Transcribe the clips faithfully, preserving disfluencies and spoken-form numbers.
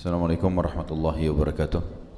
Assalamualaikum warahmatullahi wabarakatuh.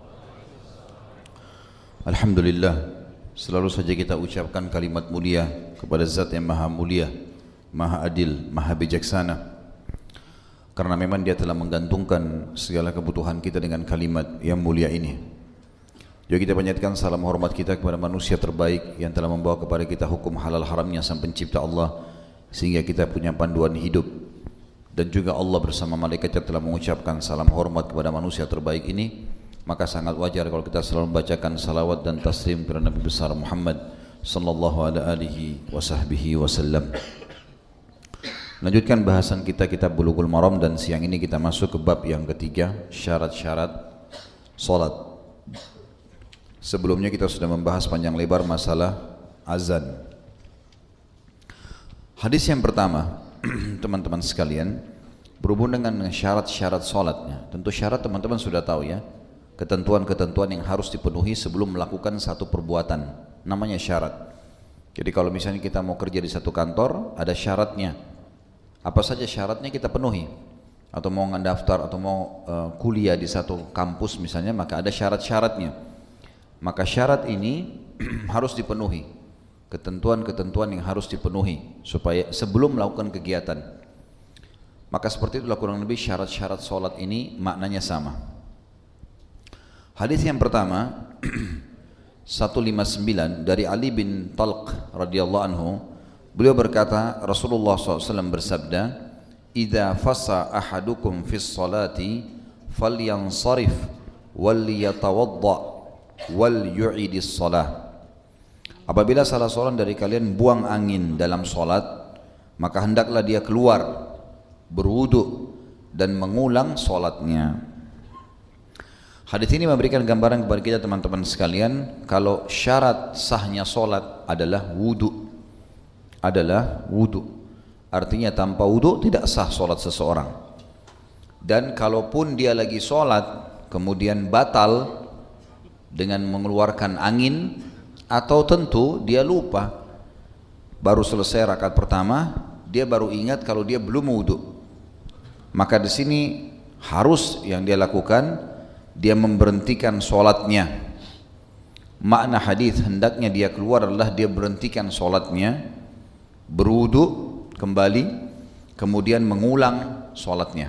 Alhamdulillah, selalu saja kita ucapkan kalimat mulia kepada Zat yang Maha Mulia, Maha Adil, Maha Bijaksana. Karena memang Dia telah menggantungkan segala kebutuhan kita dengan kalimat yang mulia ini. Juga kita panjatkan salam hormat kita kepada manusia terbaik yang telah membawa kepada kita hukum halal haramnya Sang Pencipta Allah, sehingga kita punya panduan hidup. Dan juga Allah bersama malaikat telah mengucapkan salam hormat kepada manusia terbaik ini. Maka sangat wajar kalau kita selalu membacakan salawat dan taslim kepada Nabi besar Muhammad sallallahu alaihi wasallam. Lanjutkan bahasan kita kitab Bulughul Maram, dan siang ini kita masuk ke bab yang ketiga, syarat-syarat salat. Sebelumnya kita sudah membahas panjang lebar masalah azan. Hadis yang pertama, teman-teman sekalian, berhubung dengan syarat-syarat salatnya. Tentu syarat teman-teman sudah tahu ya, ketentuan-ketentuan yang harus dipenuhi sebelum melakukan satu perbuatan, namanya syarat. Jadi kalau misalnya kita mau kerja di satu kantor, ada syaratnya. Apa saja syaratnya kita penuhi. Atau mau ngedaftar atau mau uh, kuliah di satu kampus misalnya, maka ada syarat-syaratnya. Maka syarat ini harus dipenuhi. Ketentuan-ketentuan yang harus dipenuhi supaya sebelum melakukan kegiatan. Maka seperti itulah kurang lebih syarat-syarat solat ini maknanya sama. Hadis yang pertama seratus lima puluh sembilan dari Ali bin Talq radhiyallahu anhu, beliau berkata, Rasulullah shallallahu alaihi wasallam bersabda, "Idza fasa ahadukum fis salati falyansarif wal yatawadda wal yu'idis salah." Apabila salah seorang dari kalian buang angin dalam solat, maka hendaklah dia keluar, berwudu dan mengulang solatnya. Hadis ini memberikan gambaran kepada kita teman-teman sekalian, kalau syarat sahnya solat adalah wudu, adalah wudu. Artinya tanpa wudu tidak sah solat seseorang. Dan kalaupun dia lagi solat kemudian batal dengan mengeluarkan angin, atau tentu dia lupa, baru selesai rakaat pertama, dia baru ingat kalau dia belum wudu, maka di sini harus yang dia lakukan, dia memberhentikan sholatnya. Makna hadis hendaknya dia keluar adalah dia berhentikan sholatnya, berwudu kembali, kemudian mengulang sholatnya.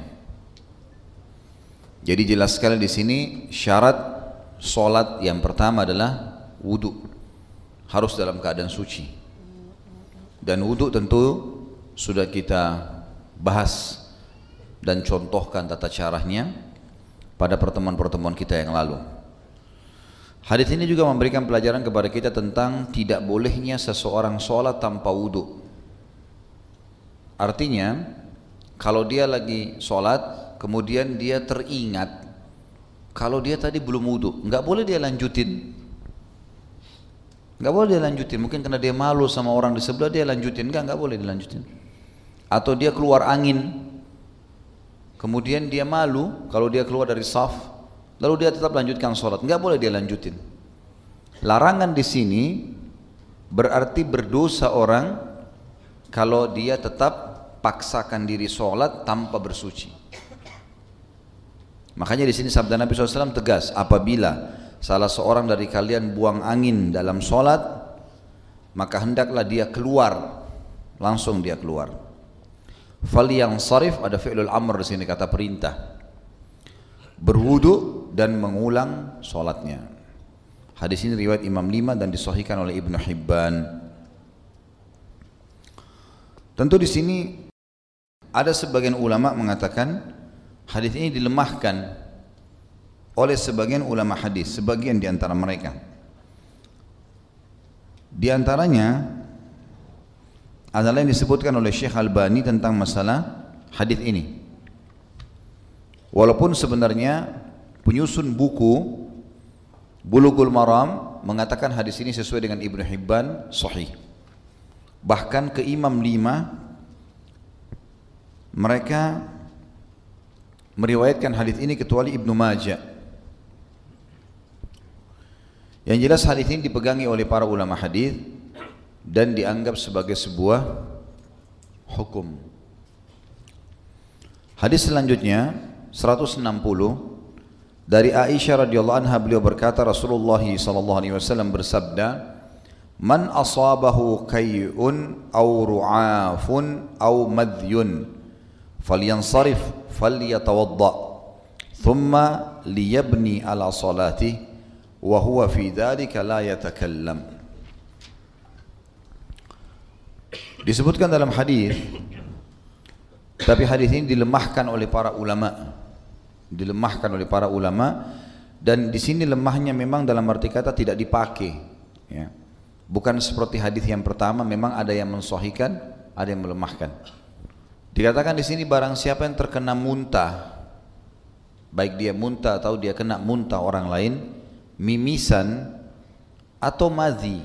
Jadi jelas sekali di sini syarat sholat yang pertama adalah wudu. Harus dalam keadaan suci. Dan wudu tentu sudah kita bahas dan contohkan tata caranya pada pertemuan-pertemuan kita yang lalu. Hadis ini juga memberikan pelajaran kepada kita tentang tidak bolehnya seseorang sholat tanpa wudu. Artinya kalau dia lagi sholat kemudian dia teringat kalau dia tadi belum wudu, nggak boleh dia lanjutin. Nggak boleh dia lanjutin, mungkin karena dia malu sama orang di sebelah dia lanjutin, enggak, nggak boleh dilanjutin. Atau dia keluar angin, kemudian dia malu kalau dia keluar dari saf, lalu dia tetap lanjutkan sholat, nggak boleh dia lanjutin. Larangan di sini berarti berdosa orang kalau dia tetap paksakan diri sholat tanpa bersuci. Makanya di sini sabda Nabi shallallahu alaihi wasallam tegas, apabila salah seorang dari kalian buang angin dalam sholat, maka hendaklah dia keluar, langsung dia keluar. Falyansarif, ada fi'lul amr di sini, kata perintah. Berwudu dan mengulang sholatnya. Hadis ini riwayat Imam lima dan disahihkan oleh Ibnu Hibban. Tentu di sini ada sebagian ulama mengatakan hadis ini dilemahkan oleh sebagian ulama hadis, sebagian di antara mereka. Di antaranya adalah yang disebutkan oleh Syekh Albani tentang masalah hadis ini. Walaupun sebenarnya penyusun buku Bulughul Maram mengatakan hadis ini sesuai dengan Ibnu Hibban sahih. Bahkan ke Imam lima mereka meriwayatkan hadis ini kecuali Ibnu Majah. Yang jelas hadis ini dipegangi oleh para ulama hadis dan dianggap sebagai sebuah hukum. Hadis selanjutnya seratus enam puluh Dari Aisyah radhiyallahu anha beliau berkata Rasulullah sallallahu alaihi wasallam bersabda, "Man asabahu kay'un aw ru'afun aw madhyun falyansarif falyatawadda thumma liyabni ala salatihi wa huwa fi dhalika la yatakallam." Disebutkan dalam hadis, tapi hadis ini dilemahkan oleh para ulama. dilemahkan oleh para ulama, dan di sini lemahnya memang dalam arti kata tidak dipakai, ya. Bukan seperti hadis yang pertama, memang ada yang mensahihkan, ada yang melemahkan. Dikatakan di sini barang siapa yang terkena muntah, baik dia muntah atau dia kena muntah orang lain, mimisan atau madhi,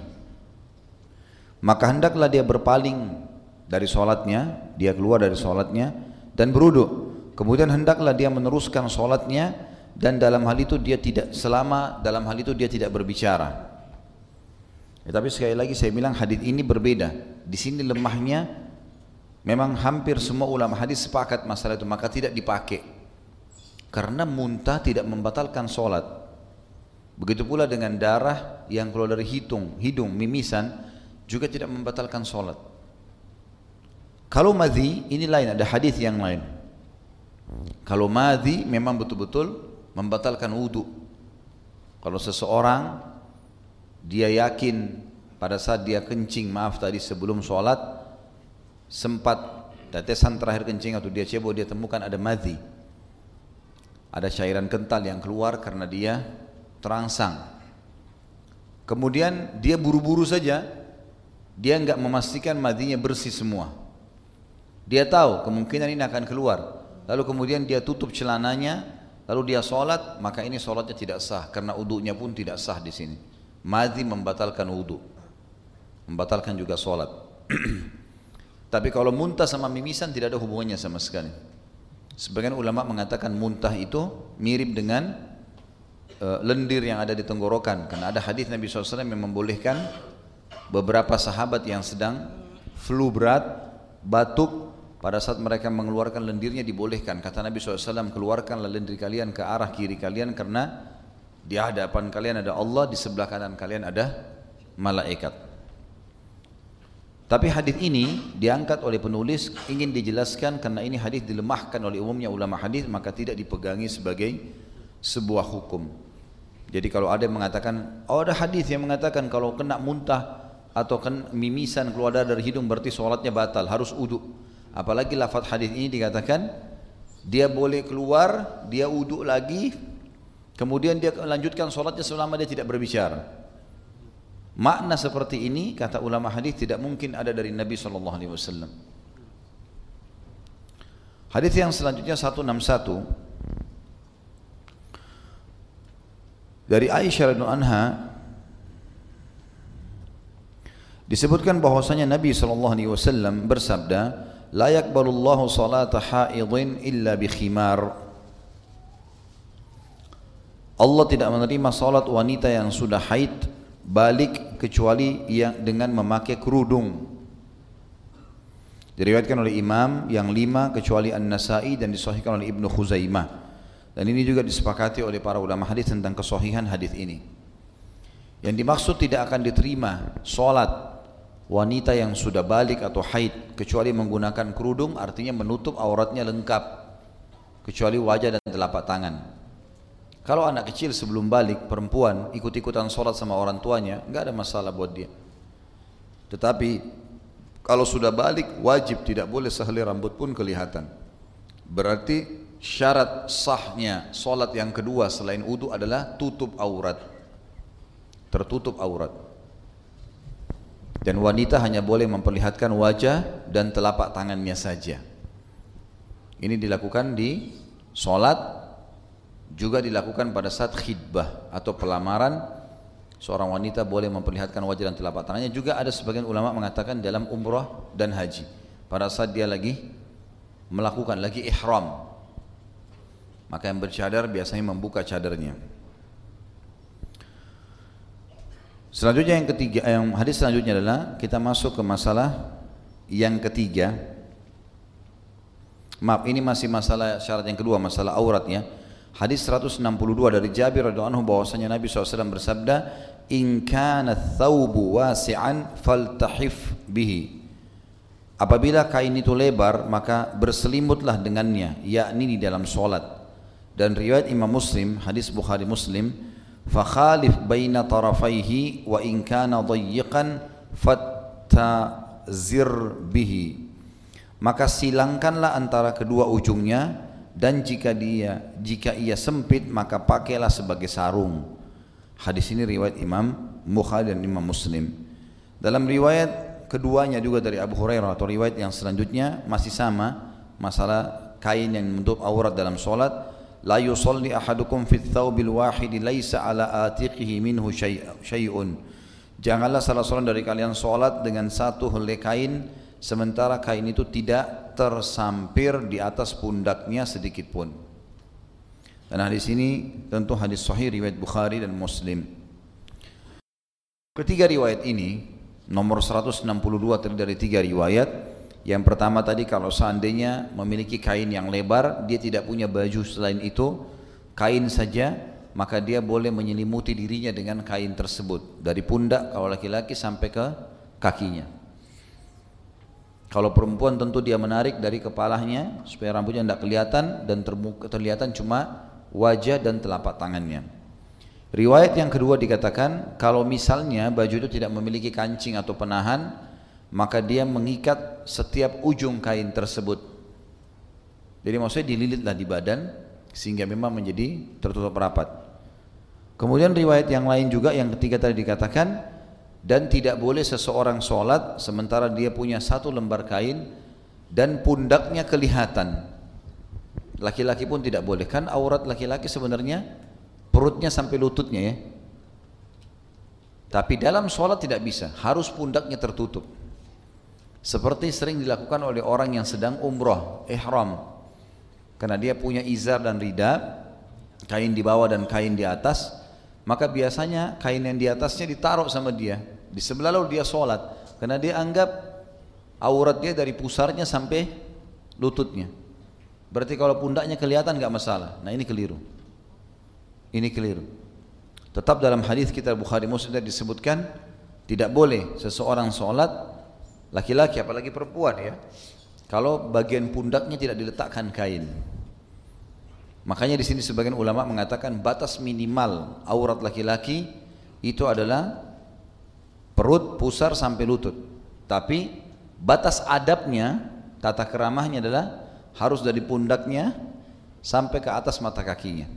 maka hendaklah dia berpaling dari sholatnya, dia keluar dari sholatnya dan berwudu. Kemudian hendaklah dia meneruskan sholatnya, dan dalam hal itu dia tidak selama dalam hal itu dia tidak berbicara. Ya, tapi sekali lagi saya bilang hadis ini berbeda. Di sini lemahnya, memang hampir semua ulama hadis sepakat masalah itu, maka tidak dipakai. Karena muntah tidak membatalkan sholat. Begitu pula dengan darah yang keluar dari hidung, hidung mimisan juga tidak membatalkan sholat. Kalau madhi ini lain, ada hadis yang lain. Kalau madhi memang betul-betul membatalkan wudu. Kalau seseorang dia yakin pada saat dia kencing, maaf tadi sebelum sholat, sempat tetesan terakhir kencing atau dia cebok, dia temukan ada madhi, ada cairan kental yang keluar karena dia terangsang. Kemudian dia buru-buru saja, dia enggak memastikan madhinya bersih semua. Dia tahu kemungkinan ini akan keluar. Lalu kemudian dia tutup celananya, lalu dia sholat, maka ini sholatnya tidak sah, karena wudunya pun tidak sah di sini. Madhi membatalkan wudu, membatalkan juga sholat. Tapi kalau muntah sama mimisan tidak ada hubungannya sama sekali. Sebagian ulama mengatakan muntah itu mirip dengan uh, lendir yang ada di tenggorokan, karena ada hadis Nabi shallallahu alaihi wasallam yang membolehkan beberapa sahabat yang sedang flu berat, batuk, pada saat mereka mengeluarkan lendirnya dibolehkan. Kata Nabi shallallahu alaihi wasallam, keluarkanlah lendir kalian ke arah kiri kalian, karena di hadapan kalian ada Allah, di sebelah kanan kalian ada malaikat. Tapi hadis ini diangkat oleh penulis ingin dijelaskan, karena ini hadis dilemahkan oleh umumnya ulama hadis, maka tidak dipegangi sebagai sebuah hukum. Jadi kalau ada yang mengatakan, oh ada hadis yang mengatakan kalau kena muntah atau kena mimisan keluar dari hidung berarti sholatnya batal, harus wudu. Apalagi lafaz hadis ini dikatakan dia boleh keluar, dia wudu lagi, kemudian dia lanjutkan sholatnya selama dia tidak berbicara. Makna seperti ini kata ulama hadis tidak mungkin ada dari Nabi shallallahu alaihi wasallam. Hadis yang selanjutnya seratus enam puluh satu dari Aisyah radhiyallahu anha disebutkan bahwasanya Nabi shallallahu alaihi wasallam bersabda, la yakbalullahu salata haidin illa bi khimar. Allah tidak menerima salat wanita yang sudah haid balik kecuali yang dengan memakai kerudung. Diriwayatkan oleh imam yang lima kecuali An-Nasa'i dan disahihkan oleh Ibnu Khuzaimah. Dan ini juga disepakati oleh para ulama hadis tentang kesahihan hadis ini. Yang dimaksud tidak akan diterima salat wanita yang sudah balik atau haid kecuali menggunakan kerudung, artinya menutup auratnya lengkap kecuali wajah dan telapak tangan. Kalau anak kecil sebelum balik, perempuan ikut-ikutan sholat sama orang tuanya, nggak ada masalah buat dia. Tetapi kalau sudah balik, wajib tidak boleh sehelai rambut pun kelihatan. Berarti syarat sahnya sholat yang kedua selain wudu adalah tutup aurat, tertutup aurat. Dan wanita hanya boleh memperlihatkan wajah dan telapak tangannya saja. Ini dilakukan di sholat, juga dilakukan pada saat khidbah atau pelamaran. Seorang wanita boleh memperlihatkan wajah dan telapak tangannya. Juga ada sebagian ulama mengatakan dalam umrah dan haji, pada saat dia lagi melakukan lagi ihram, maka yang bercadar biasanya membuka cadarnya. Selanjutnya yang ketiga, yang hadis selanjutnya adalah kita masuk ke masalah yang ketiga. Maaf, ini masih masalah syarat yang kedua, masalah auratnya. Hadis seratus enam puluh dua dari Jabir radhiyallahu anhu bahwasanya Nabi shallallahu alaihi wasallam bersabda, "In kana thawbu wasi'an faltahif bihi." Apabila kain itu lebar, maka berselimutlah dengannya, yakni di dalam solat. Dan riwayat Imam Muslim, hadis Bukhari Muslim, "Fakhalif baina tarafaihi wa in kana dayyiqan fattazir bihi." Maka silangkanlah antara kedua ujungnya, dan jika dia jika ia sempit maka pakailah sebagai sarung. Hadis ini riwayat Imam Bukhari dan Imam Muslim. Dalam riwayat keduanya juga dari Abu Hurairah atau riwayat yang selanjutnya masih sama masalah kain yang menutup aurat dalam solat. La yusalli ahadukum fit thawbil wahidi laisa ala atiqihi minhu syai'un. Janganlah salah seorang dari kalian solat dengan satu helai kain sementara kain itu tidak tersampir di atas pundaknya sedikit pun. Dan hadis ini tentu hadis sahih riwayat Bukhari dan Muslim. Ketiga riwayat ini nomor seratus enam puluh dua terdiri dari tiga riwayat. Yang pertama tadi, kalau seandainya memiliki kain yang lebar, dia tidak punya baju selain itu, kain saja, maka dia boleh menyelimuti dirinya dengan kain tersebut dari pundak kalau laki-laki sampai ke kakinya. Kalau perempuan tentu dia menarik dari kepalanya supaya rambutnya tidak kelihatan dan terlihatan cuma wajah dan telapak tangannya. Riwayat yang kedua dikatakan kalau misalnya baju itu tidak memiliki kancing atau penahan, maka dia mengikat setiap ujung kain tersebut. Jadi maksudnya dililitlah di badan sehingga memang menjadi tertutup rapat. Kemudian riwayat yang lain juga yang ketiga tadi dikatakan, dan tidak boleh seseorang sholat sementara dia punya satu lembar kain dan pundaknya kelihatan. Laki-laki pun tidak boleh, kan aurat laki-laki sebenarnya perutnya sampai lututnya ya. Tapi dalam sholat tidak bisa, harus pundaknya tertutup. Seperti sering dilakukan oleh orang yang sedang umrah, ihram. Karena dia punya izar dan rida, kain di bawah dan kain di atas, maka biasanya kain yang di atasnya ditaruh sama dia di sebelah lalu dia sholat, karena dia anggap aurat dia dari pusarnya sampai lututnya. Berarti kalau pundaknya kelihatan nggak masalah. Nah ini keliru. Ini keliru. Tetap dalam hadis kita Bukhari Muslim disebutkan tidak boleh seseorang sholat, laki-laki apalagi perempuan ya, kalau bagian pundaknya tidak diletakkan kain. Makanya di sini sebagian ulama mengatakan batas minimal aurat laki-laki itu adalah perut, pusar sampai lutut. Tapi batas adabnya, tata keramahnya adalah harus dari pundaknya sampai ke atas mata kakinya.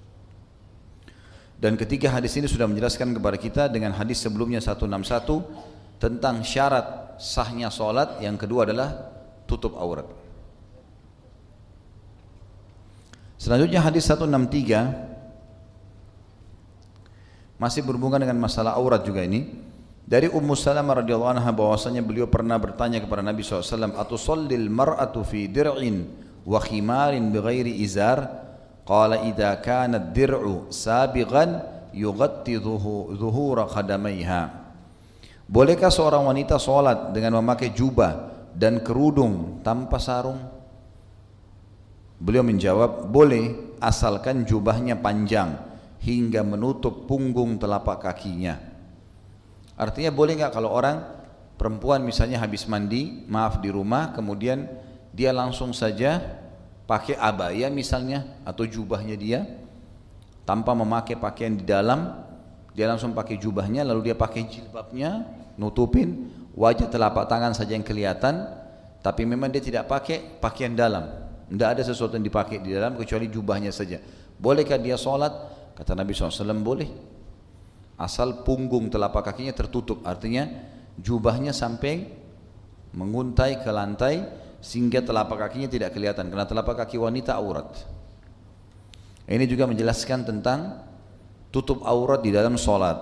Dan ketiga hadis ini sudah menjelaskan kepada kita dengan hadis sebelumnya seratus enam puluh satu tentang syarat sahnya sholat. Yang kedua adalah tutup aurat. Selanjutnya hadis seratus enam puluh tiga masih berhubungan dengan masalah aurat juga ini. Dari Ummu Salamah radhiyallahu anha bahwasanya beliau pernah bertanya kepada Nabi shallallahu alaihi wasallam, "Atusallil mar'atu fi dir'in wa khimarin bighairi izar?" Qala idza kana ad-dir'u sabighan yughatti dhuhura qadamaiha. Bolehkah seorang wanita sholat dengan memakai jubah dan kerudung tanpa sarung? Beliau menjawab, boleh asalkan jubahnya panjang hingga menutup punggung telapak kakinya. Artinya boleh nggak kalau orang perempuan misalnya habis mandi, maaf di rumah, kemudian dia langsung saja pakai abaya misalnya atau jubahnya dia tanpa memakai pakaian di dalam, dia langsung pakai jubahnya lalu dia pakai jilbabnya nutupin wajah telapak tangan saja yang kelihatan, tapi memang dia tidak pakai pakaian dalam, tidak ada sesuatu yang dipakai di dalam kecuali jubahnya saja. Bolehkah dia sholat? Kata Nabi shallallahu alaihi wasallam boleh, asal punggung telapak kakinya tertutup, artinya jubahnya sampai menguntai ke lantai sehingga telapak kakinya tidak kelihatan, karena telapak kaki wanita aurat. Ini juga menjelaskan tentang tutup aurat di dalam sholat.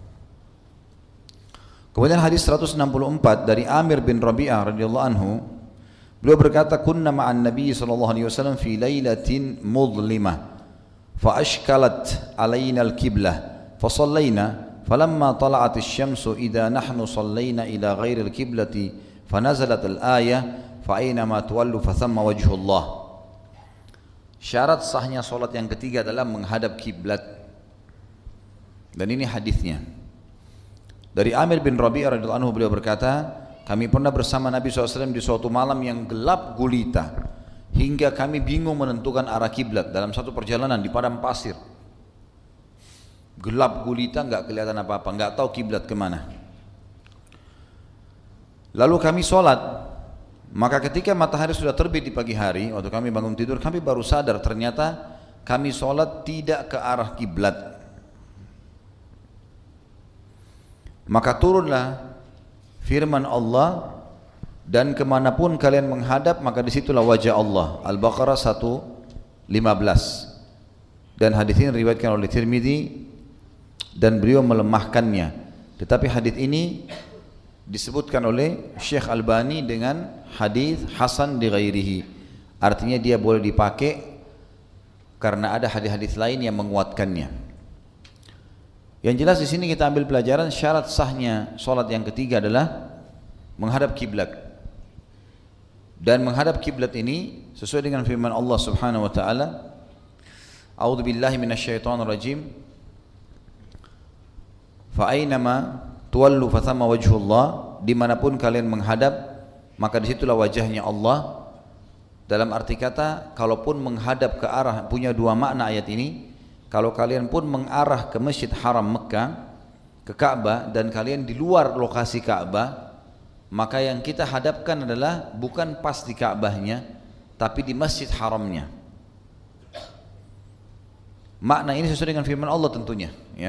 Kemudian hadis seratus enam puluh empat dari Amir bin Rabi'ah radhiyallahu anhu, beliau berkata, "Kunna ma'an Nabi sallallahu alaihi wasallam fi lailatin mudlimah, fa ashkalat alaina al-qiblah, fa sallayna, falamma tala'at asy-syamsu idza nahnu sallayna ila ghairi al-qiblati, fa nazalat al-ayah fa aynama tuwallu fa thamma wajhullah." Syarat sahnya solat yang ketiga adalah menghadap kiblat. Dan ini hadisnya. Dari Amir bin Rabi'ah radhiyallahu anhu, beliau berkata, kami pernah bersama Nabi shallallahu alaihi wasallam di suatu malam yang gelap gulita, hingga kami bingung menentukan arah kiblat dalam satu perjalanan di padang pasir. Gelap gulita, nggak kelihatan apa-apa, nggak tahu kiblat kemana. Lalu kami sholat, maka ketika matahari sudah terbit di pagi hari, waktu kami bangun tidur, kami baru sadar ternyata kami sholat tidak ke arah kiblat. Maka turunlah firman Allah, dan kemanapun kalian menghadap maka disitulah wajah Allah. Al-Baqarah seratus lima belas. Dan hadis ini diriwayatkan oleh Tirmidzi dan beliau melemahkannya. Tetapi hadis ini disebutkan oleh Syekh Albani dengan hadis hasan di ghairihi. Artinya dia boleh dipakai karena ada hadis-hadis lain yang menguatkannya. Yang jelas di sini kita ambil pelajaran syarat sahnya solat yang ketiga adalah menghadap kiblat. Dan menghadap kiblat ini sesuai dengan firman Allah Subhanahu wa taala, A'udzu billahi minasyaitonir rajim. Fa aynama tuwallu fathamma wajhullah, dimanapun kalian menghadap maka disitulah wajahnya Allah. Dalam arti kata, kalaupun menghadap ke arah, punya dua makna ayat ini. Kalau kalian pun mengarah ke Masjid Haram Mekah, ke Ka'bah, dan kalian di luar lokasi Ka'bah, maka yang kita hadapkan adalah bukan pas di Ka'bahnya, tapi di Masjid Haramnya. Makna ini sesuai dengan firman Allah tentunya, ya.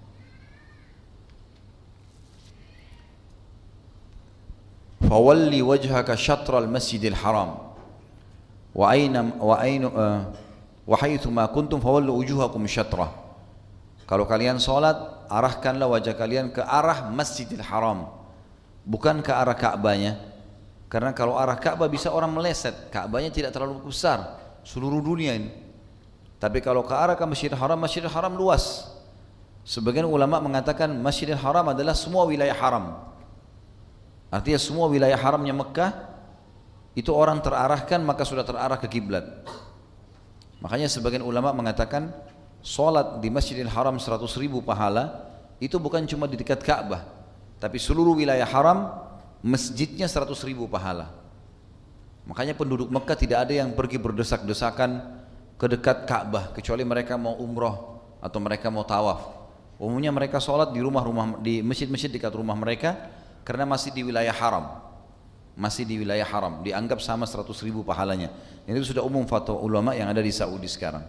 Fawalli wajhaka syatral masjidil haram wa aina wa aina uh, wa haitsu ma kuntum fawallu wujuhakum syatrah. Kalau kalian salat, arahkanlah wajah kalian ke arah Masjidil Haram, bukan ke arah Ka'bahnya. Karena kalau arah Ka'bah bisa orang meleset, Ka'bahnya tidak terlalu besar seluruh dunia ini. Tapi kalau ke arah ke Masjidil Haram, Masjidil Haram luas. Sebagian ulama mengatakan Masjidil Haram adalah semua wilayah haram. Artinya semua wilayah haramnya Mekah itu orang terarahkan, maka sudah terarah ke kiblat. Makanya sebagian ulama mengatakan solat di Masjidil Haram seratus ribu pahala itu bukan cuma di dekat Ka'bah, tapi seluruh wilayah haram masjidnya seratus ribu pahala. Makanya penduduk Mekah tidak ada yang pergi berdesak-desakan ke dekat Ka'bah kecuali mereka mau umroh atau mereka mau tawaf. Umumnya mereka solat di rumah-rumah, di masjid-masjid dekat rumah mereka, karena masih di wilayah haram. Masih di wilayah haram, dianggap sama seratus ribu pahalanya. Ini sudah umum fatwa ulama yang ada di Saudi sekarang.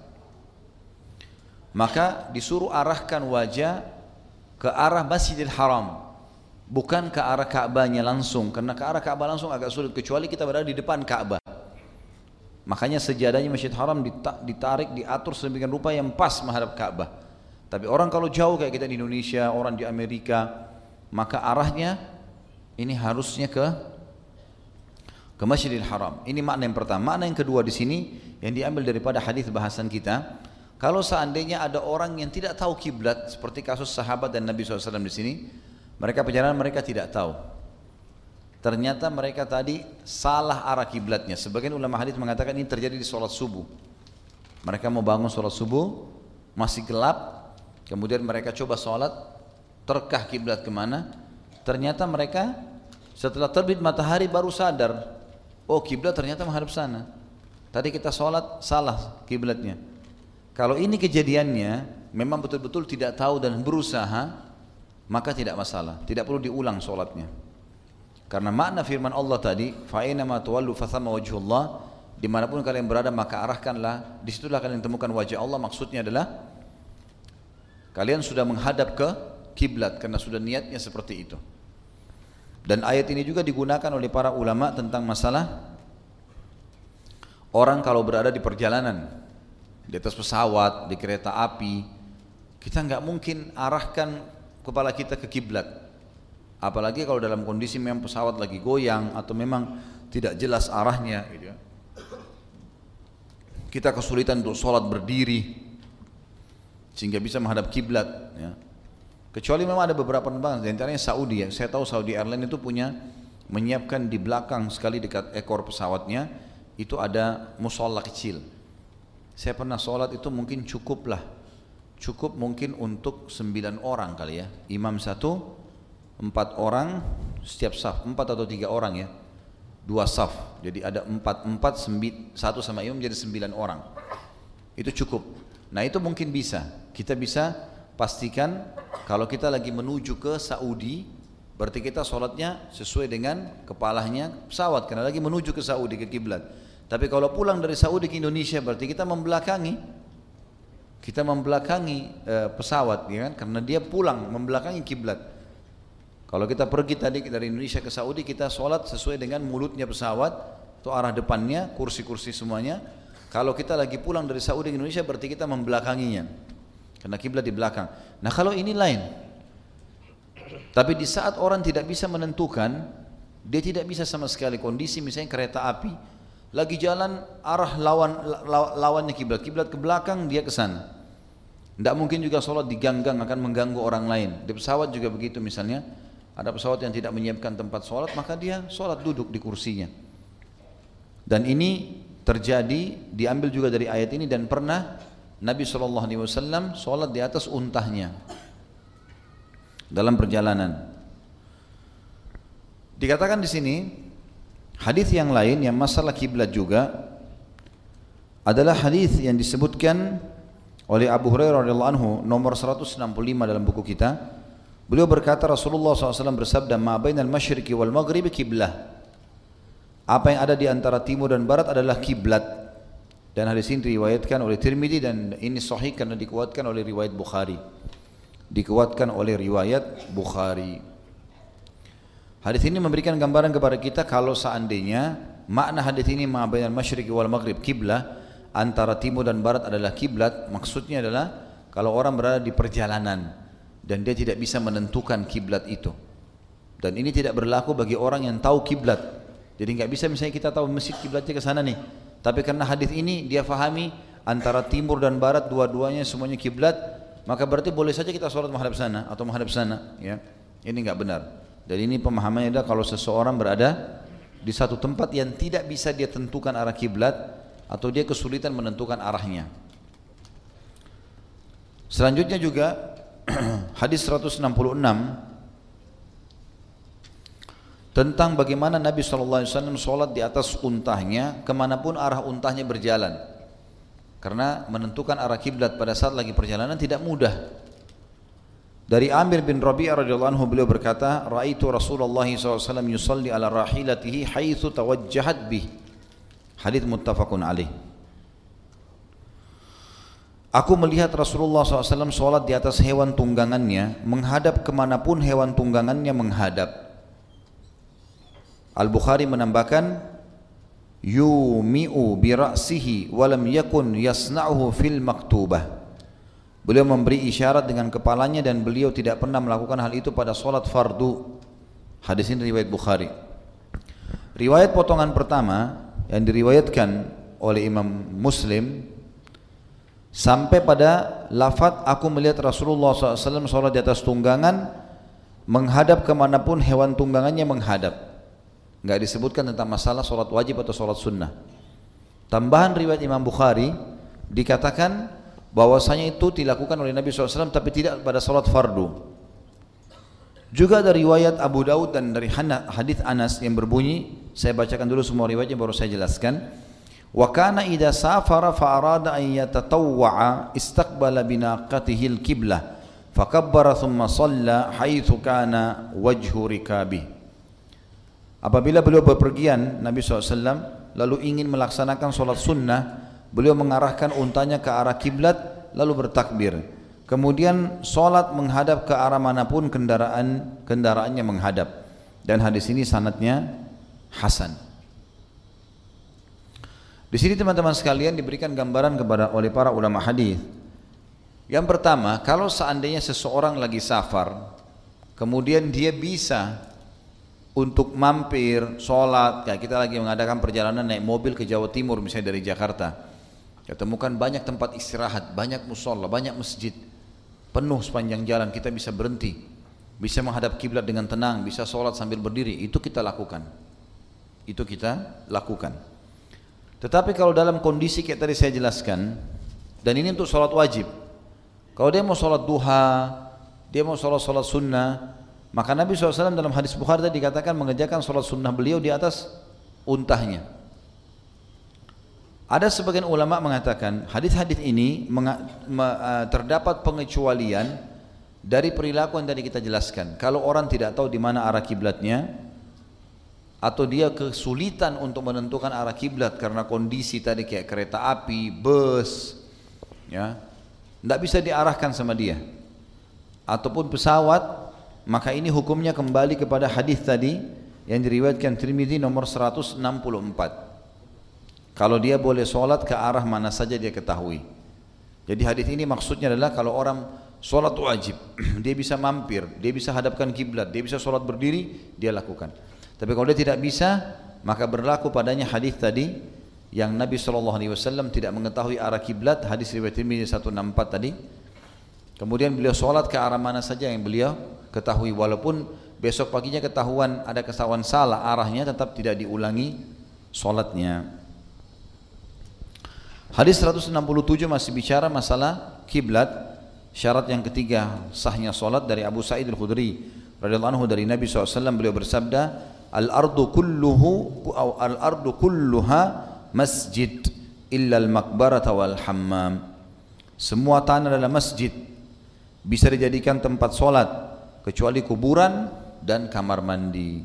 Maka disuruh arahkan wajah ke arah Masjidil Haram, bukan ke arah Ka'bahnya langsung. Karena ke arah Ka'bah langsung agak sulit, kecuali kita berada di depan Ka'bah. Makanya sejadahnya Masjid Haram ditarik, diatur sedemikian rupa yang pas menghadap Ka'bah. Tapi orang kalau jauh kayak kita di Indonesia, orang di Amerika, maka arahnya ini harusnya ke ke Masjidil Haram. Ini makna yang pertama. Makna yang kedua di sini yang diambil daripada hadis bahasan kita, kalau seandainya ada orang yang tidak tahu kiblat, seperti kasus sahabat dan Nabi shallallahu alaihi wasallam di sini, mereka perjalanan mereka tidak tahu. Ternyata mereka tadi salah arah kiblatnya. Sebagian ulama hadis mengatakan ini terjadi di sholat subuh. Mereka mau bangun sholat subuh, masih gelap, kemudian mereka coba sholat, terkah kiblat kemana? Ternyata mereka setelah terbit matahari baru sadar, oh kiblat ternyata menghadap sana. Tadi kita sholat salah kiblatnya. Kalau ini kejadiannya memang betul-betul tidak tahu dan berusaha, maka tidak masalah, tidak perlu diulang sholatnya. Karena makna firman Allah tadi, fa'inama tuwallu fathamma wajhullah, dimanapun kalian berada maka arahkanlah, disitulah kalian temukan wajah Allah. Maksudnya adalah kalian sudah menghadap ke kiblat karena sudah niatnya seperti itu. Dan ayat ini juga digunakan oleh para ulama tentang masalah orang kalau berada di perjalanan, di atas pesawat, di kereta api, kita nggak mungkin arahkan kepala kita ke kiblat. Apalagi kalau dalam kondisi memang pesawat lagi goyang atau memang tidak jelas arahnya, gitu ya. Kita kesulitan untuk sholat berdiri sehingga bisa menghadap kiblat, ya. Kecuali memang ada beberapa penerbangan, di antaranya Saudi, ya. Saya tahu Saudi Airlines itu punya menyiapkan di belakang sekali dekat ekor pesawatnya itu ada musola kecil. Saya pernah sholat itu mungkin cukup lah, cukup mungkin untuk sembilan orang kali ya. Imam satu, empat orang setiap saf, empat atau tiga orang ya, dua saf. Jadi ada empat empat sembi, satu sama imam jadi sembilan orang. Itu cukup. Nah itu mungkin bisa. Kita bisa pastikan kalau kita lagi menuju ke Saudi, berarti kita sholatnya sesuai dengan kepalanya pesawat karena lagi menuju ke Saudi, ke kiblat. Tapi kalau pulang dari Saudi ke Indonesia berarti kita membelakangi, kita membelakangi e, pesawat, ya kan? Karena dia pulang membelakangi kiblat. Kalau kita pergi tadi dari Indonesia ke Saudi, kita sholat sesuai dengan mulutnya pesawat, atau arah depannya, kursi-kursi semuanya. Kalau kita lagi pulang dari Saudi ke Indonesia berarti kita membelakanginya, karena kiblat di belakang. Nah kalau ini lain. Tapi di saat orang tidak bisa menentukan, dia tidak bisa sama sekali, kondisi misalnya kereta api lagi jalan arah lawan lawannya kiblat, kiblat ke belakang dia ke sana. Tidak mungkin juga sholat di gang-gang, akan mengganggu orang lain. Di pesawat juga begitu, misalnya ada pesawat yang tidak menyiapkan tempat sholat, maka dia sholat duduk di kursinya. Dan ini terjadi, diambil juga dari ayat ini, dan pernah Nabi shallallahu alaihi wasallam sholat di atas untahnya dalam perjalanan. Dikatakan di sini hadis yang lain yang masalah kiblat juga adalah hadis yang disebutkan oleh Abu Hurairah radhiyallahu anhu nomor seratus enam puluh lima dalam buku kita. Beliau berkata Rasulullah shallallahu alaihi wasallam bersabda, "Ma bainal masyriqi wal maghribi kiblah." Apa yang ada di antara timur dan barat adalah kiblat. Dan hadis ini diriwayatkan oleh Tirmidzi dan ini sahih karena dikuatkan oleh riwayat Bukhari. Dikuatkan oleh riwayat Bukhari. Hadis ini memberikan gambaran kepada kita kalau seandainya makna hadis ini ma bainal masyriqi wal maghrib kiblah, antara timur dan barat adalah kiblat, maksudnya adalah kalau orang berada di perjalanan dan dia tidak bisa menentukan kiblat itu. Dan ini tidak berlaku bagi orang yang tahu kiblat. Jadi nggak bisa misalnya kita tahu masjid kiblatnya ke sana nih, tapi karena hadis ini dia fahami antara timur dan barat dua-duanya semuanya kiblat, maka berarti boleh saja kita sholat menghadap sana atau menghadap sana, ya. Ini nggak benar. Dan ini pemahamannya adalah kalau seseorang berada di satu tempat yang tidak bisa dia tentukan arah kiblat atau dia kesulitan menentukan arahnya. Selanjutnya juga hadis seratus enam puluh enam tentang bagaimana Nabi shallallahu alaihi wasallam sholat di atas untahnya kemanapun arah untahnya berjalan. Karena menentukan arah kiblat pada saat lagi perjalanan tidak mudah. Dari Amir bin Rabi'ah radhiyallahu anhu beliau berkata, "Ra'aitu Rasulullah shallallahu alaihi wasallam yusalli ala rahilatihi haitsu tawajjahat bih." Hadits muttafaqun alaih. Aku melihat Rasulullah shallallahu alaihi wasallam sholat di atas hewan tunggangannya, menghadap kemanapun hewan tunggangannya menghadap. Al-Bukhari menambahkan, yumi'u bi ra'sihi wa lam yakun yasna'uhu fil maktubah. Beliau memberi isyarat dengan kepalanya dan beliau tidak pernah melakukan hal itu pada sholat fardu. Hadis ini riwayat Bukhari. Riwayat potongan pertama yang diriwayatkan oleh Imam Muslim sampai pada lafaz aku melihat Rasulullah shallallahu alaihi wasallam sholat di atas tunggangan menghadap kemanapun hewan tunggangannya menghadap. Enggak disebutkan tentang masalah sholat wajib atau sholat sunnah. Tambahan riwayat Imam Bukhari dikatakan bahwasanya itu dilakukan oleh Nabi shallallahu alaihi wasallam tapi tidak pada salat fardu. Juga dari riwayat Abu Daud dan dari hadis Anas yang berbunyi, saya bacakan dulu semua riwayatnya baru saya jelaskan. Wa kana idza safara fa arada an yatatawwa'a istaqbala binaqatihi al-qiblah fakabbara thumma shalla haitsu kana wajhu rikabi. Apabila beliau bepergian Nabi shallallahu alaihi wasallam lalu ingin melaksanakan salat sunnah, beliau mengarahkan untanya ke arah kiblat lalu bertakbir. Kemudian sholat menghadap ke arah manapun kendaraan kendaraannya menghadap. Dan hadis ini sanadnya hasan. Di sini teman-teman sekalian diberikan gambaran kepada oleh para ulama hadis. Yang pertama, kalau seandainya seseorang lagi safar, kemudian dia bisa untuk mampir sholat, kayak kita lagi mengadakan perjalanan naik mobil ke Jawa Timur misalnya dari Jakarta. Ketemukan banyak tempat istirahat, banyak musola, banyak masjid, penuh sepanjang jalan, kita bisa berhenti, bisa menghadap kiblat dengan tenang, bisa sholat sambil berdiri, itu kita lakukan. Itu kita lakukan. Tetapi kalau dalam kondisi kayak tadi saya jelaskan, dan ini untuk sholat wajib, kalau dia mau sholat duha, dia mau sholat sholat sunnah, maka Nabi shallallahu alaihi wasallam dalam hadis Bukhari tadi dikatakan mengerjakan sholat sunnah beliau di atas untahnya. Ada sebagian ulama mengatakan hadis-hadis ini terdapat pengecualian dari perilaku yang tadi kita jelaskan. Kalau orang tidak tahu di mana arah kiblatnya, atau dia kesulitan untuk menentukan arah kiblat karena kondisi tadi kayak kereta api, bus, ya, tidak bisa diarahkan sama dia, ataupun pesawat, maka ini hukumnya kembali kepada hadis tadi yang diriwayatkan Tirmidzi nomor seratus enam puluh empat. Kalau dia boleh sholat ke arah mana saja dia ketahui. Jadi hadis ini maksudnya adalah kalau orang sholat wajib, dia bisa mampir, dia bisa hadapkan kiblat, dia bisa sholat berdiri, dia lakukan. Tapi kalau dia tidak bisa, maka berlaku padanya hadis tadi yang Nabi shallallahu alaihi wasallam tidak mengetahui arah kiblat, hadis riwayat Tirmidzi seratus enam puluh empat tadi. Kemudian beliau sholat ke arah mana saja yang beliau ketahui, walaupun besok paginya ketahuan ada kesalahan salah arahnya, tetap tidak diulangi sholatnya. Hadis seratus enam puluh tujuh masih bicara masalah kiblat. Syarat yang ketiga sahnya sholat dari Abu Sa'id Al-Khudri radhiyallahu anhu dari Nabi shallallahu alaihi wasallam, beliau bersabda, al-ardu kulluhu al-ardu kulluha masjid illa al-maqbarata wal hammam. Semua tanah adalah masjid, bisa dijadikan tempat sholat kecuali kuburan dan kamar mandi.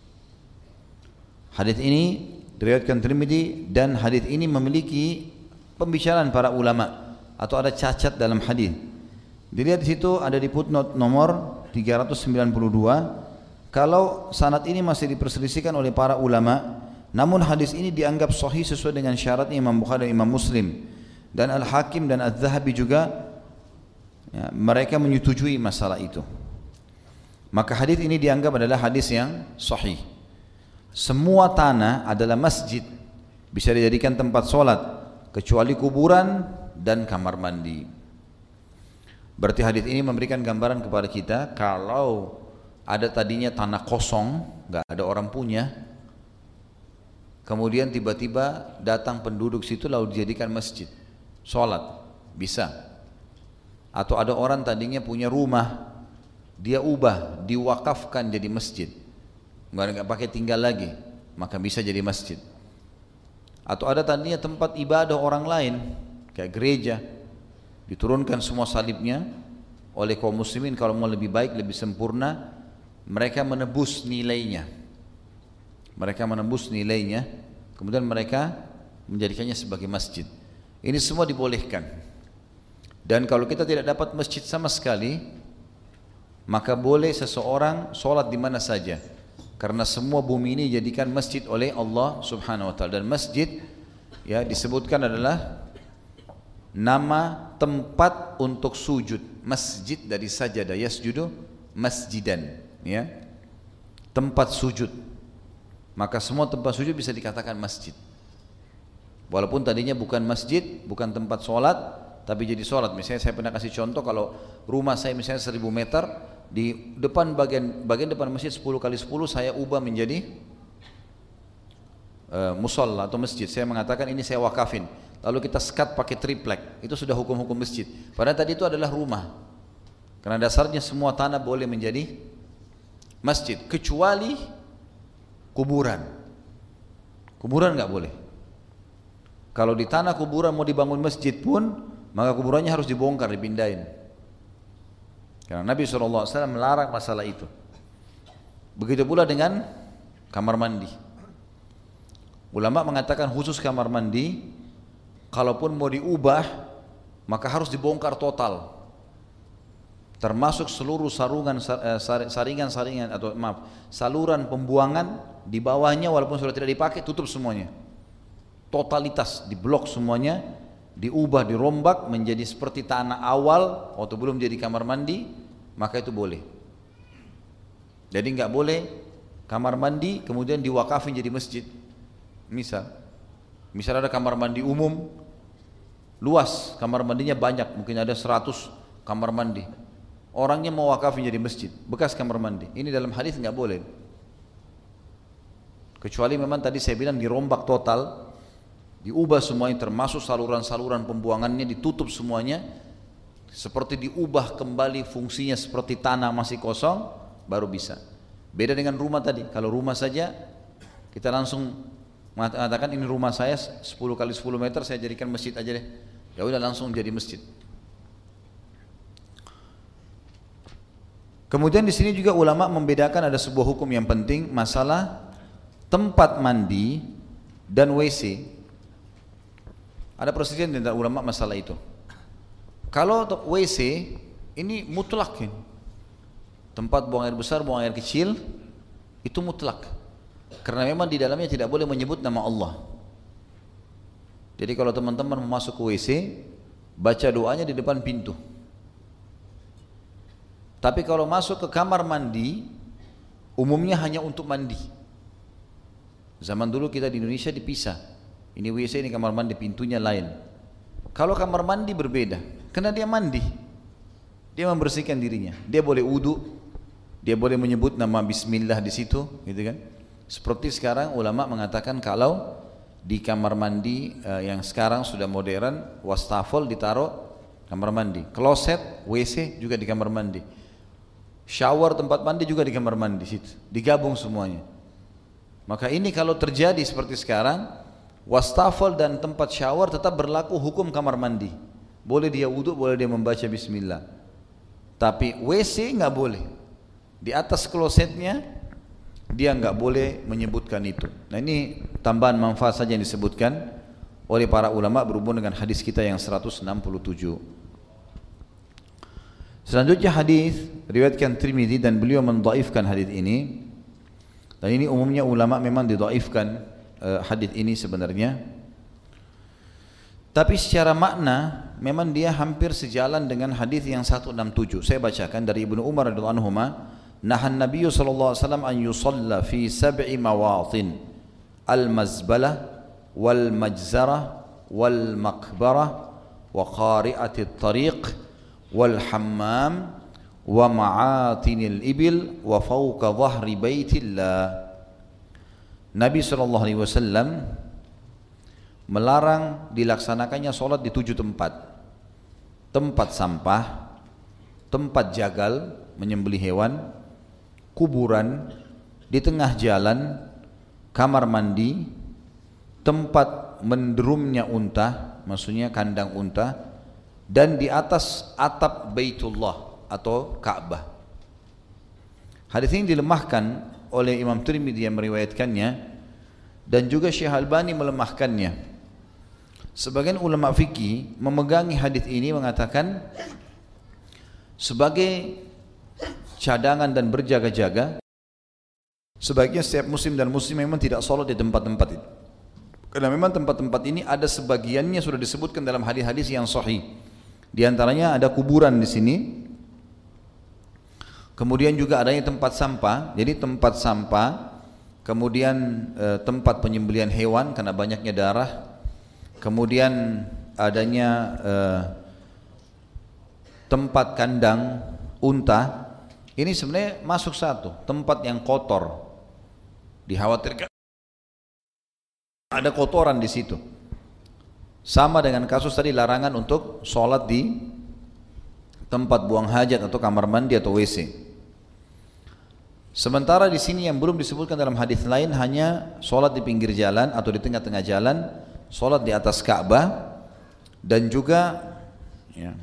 Hadis ini diriwayatkan Tirmidzi, dan hadis ini memiliki pembicaraan para ulama atau ada cacat dalam hadis. Dilihat di situ ada di footnote nomor tiga ratus sembilan puluh dua, kalau sanad ini masih diperselisihkan oleh para ulama, namun hadis ini dianggap sahih sesuai dengan syaratnya Imam Bukhari dan Imam Muslim, dan Al-Hakim dan Al-Zahabi juga, ya, mereka menyetujui masalah itu. Maka hadis ini dianggap adalah hadis yang sahih. Semua tanah adalah masjid, bisa dijadikan tempat sholat kecuali kuburan dan kamar mandi. Berarti hadis ini memberikan gambaran kepada kita, kalau ada tadinya tanah kosong, nggak ada orang punya, kemudian tiba-tiba datang penduduk situ lalu dijadikan masjid, sholat, bisa. Atau ada orang tadinya punya rumah, dia ubah, diwakafkan jadi masjid, nggak pakai tinggal lagi, maka bisa jadi masjid. Atau ada tadinya tempat ibadah orang lain, kayak gereja, diturunkan semua salibnya oleh kaum muslimin, kalau mau lebih baik, lebih sempurna, mereka menebus nilainya, mereka menebus nilainya, kemudian mereka menjadikannya sebagai masjid. Ini semua dibolehkan. Dan kalau kita tidak dapat masjid sama sekali, maka boleh seseorang sholat di mana saja, karena semua bumi ini dijadikan masjid oleh Allah subhanahu wa ta'ala. Dan masjid, ya, disebutkan adalah nama tempat untuk sujud. Masjid dari sajadah, yasjudu masjidan, ya, tempat sujud. Maka semua tempat sujud bisa dikatakan masjid, walaupun tadinya bukan masjid, bukan tempat sholat, tapi jadi sholat. Misalnya saya pernah kasih contoh, kalau rumah saya misalnya seribu meter, di depan bagian bagian depan masjid sepuluh kali sepuluh saya ubah menjadi uh, musola atau masjid. Saya mengatakan ini saya wakafin, lalu kita sekat pakai triplek, itu sudah hukum-hukum masjid. Padahal tadi itu adalah rumah, karena dasarnya semua tanah boleh menjadi masjid kecuali kuburan. Kuburan nggak boleh. Kalau di tanah kuburan mau dibangun masjid pun, maka kuburannya harus dibongkar, dipindahin. Karena Nabi shallallahu alaihi wasallam melarang masalah itu. Begitu pula dengan kamar mandi. Ulama mengatakan khusus kamar mandi, kalaupun mau diubah, maka harus dibongkar total, termasuk seluruh sarungan, saringan-saringan atau maaf, saluran pembuangan di bawahnya, walaupun sudah tidak dipakai, tutup semuanya. Totalitas diblok semuanya, diubah, dirombak menjadi seperti tanah awal waktu belum jadi kamar mandi, maka itu boleh. Jadi nggak boleh kamar mandi kemudian diwakafin jadi masjid. Misal, misal ada kamar mandi umum, luas, kamar mandinya banyak, mungkin ada seratus kamar mandi, orangnya mau wakafin jadi masjid, bekas kamar mandi. Ini dalam hadis nggak boleh, kecuali memang tadi saya bilang dirombak total, Diubah semuanya, termasuk saluran-saluran pembuangannya ditutup semuanya, seperti diubah kembali fungsinya seperti tanah masih kosong, baru bisa. Beda dengan rumah tadi. Kalau rumah saja kita langsung mengatakan ini rumah saya sepuluh kali sepuluh meter, saya jadikan masjid aja deh. Ya udah langsung jadi masjid. Kemudian di sini juga ulama membedakan, ada sebuah hukum yang penting, masalah tempat mandi dan W C. Ada perselisihan di antara ulama masalah itu. Kalau W C ini mutlak, tempat buang air besar, buang air kecil itu mutlak. Karena memang di dalamnya tidak boleh menyebut nama Allah. Jadi kalau teman-teman mau masuk ke W C, baca doanya di depan pintu. Tapi kalau masuk ke kamar mandi, umumnya hanya untuk mandi. Zaman dulu kita di Indonesia dipisah. Ini W C, ini kamar mandi, pintunya lain. Kalau kamar mandi berbeda, karena dia mandi, dia membersihkan dirinya. Dia boleh wudu, dia boleh menyebut nama Bismillah di situ, gitu kan? Seperti sekarang ulama mengatakan kalau di kamar mandi eh, yang sekarang sudah modern, wastafel ditaruh kamar mandi, kloset, W C juga di kamar mandi, shower tempat mandi juga di kamar mandi situ, digabung semuanya. Maka ini kalau terjadi seperti sekarang, wastafel dan tempat shower tetap berlaku hukum kamar mandi. Boleh dia wudhu, boleh dia membaca bismillah. Tapi W C nggak boleh. Di atas klosetnya dia nggak boleh menyebutkan itu. Nah ini tambahan manfaat saja yang disebutkan oleh para ulama berhubung dengan hadis kita yang seratus enam puluh tujuh. Selanjutnya hadis riwayatkan Tirmidzi dan beliau mendhaifkan hadis ini. Dan ini umumnya ulama memang didhaifkan hadis ini sebenarnya, tapi secara makna memang dia hampir sejalan dengan hadis yang seratus enam puluh tujuh. Saya bacakan dari Ibnu Umar radhiyallahu anhuma, nahan Nabi sallallahu alaihi wasallam an yusalla fi sab'i mawatin al-mazbalah wal majzarah wal maqbarah wa qari'atit tariq wal hammam wa ma'atinil ibil wa fawqa dhahri baitillah. Nabi shallallahu alaihi wasallam melarang dilaksanakannya sholat di tujuh tempat. Tempat sampah, tempat jagal, menyembelih hewan, kuburan, di tengah jalan, kamar mandi, tempat menderumnya unta, maksudnya kandang unta, dan di atas atap Baitullah atau Ka'bah. Hadis ini dilemahkan oleh Imam Tirmidzi yang meriwayatkannya, dan juga Syekh Albani melemahkannya. Sebagian ulama fikih memegangi hadis ini mengatakan sebagai cadangan dan berjaga-jaga, sebaiknya setiap muslim dan muslim memang tidak sholat di tempat-tempat itu. Karena memang tempat-tempat ini ada sebagiannya sudah disebutkan dalam hadis-hadis yang sahih. Di antaranya ada kuburan di sini. Kemudian juga adanya tempat sampah, jadi tempat sampah, kemudian e, tempat penyembelihan hewan karena banyaknya darah, kemudian adanya e, tempat kandang unta. Ini sebenarnya masuk satu tempat yang kotor, dikhawatirkan ada kotoran di situ. Sama dengan kasus tadi larangan untuk sholat di tempat buang hajat atau kamar mandi atau W C. Sementara di sini yang belum disebutkan dalam hadis lain hanya sholat di pinggir jalan atau di tengah-tengah jalan, sholat di atas Ka'bah, dan juga ya,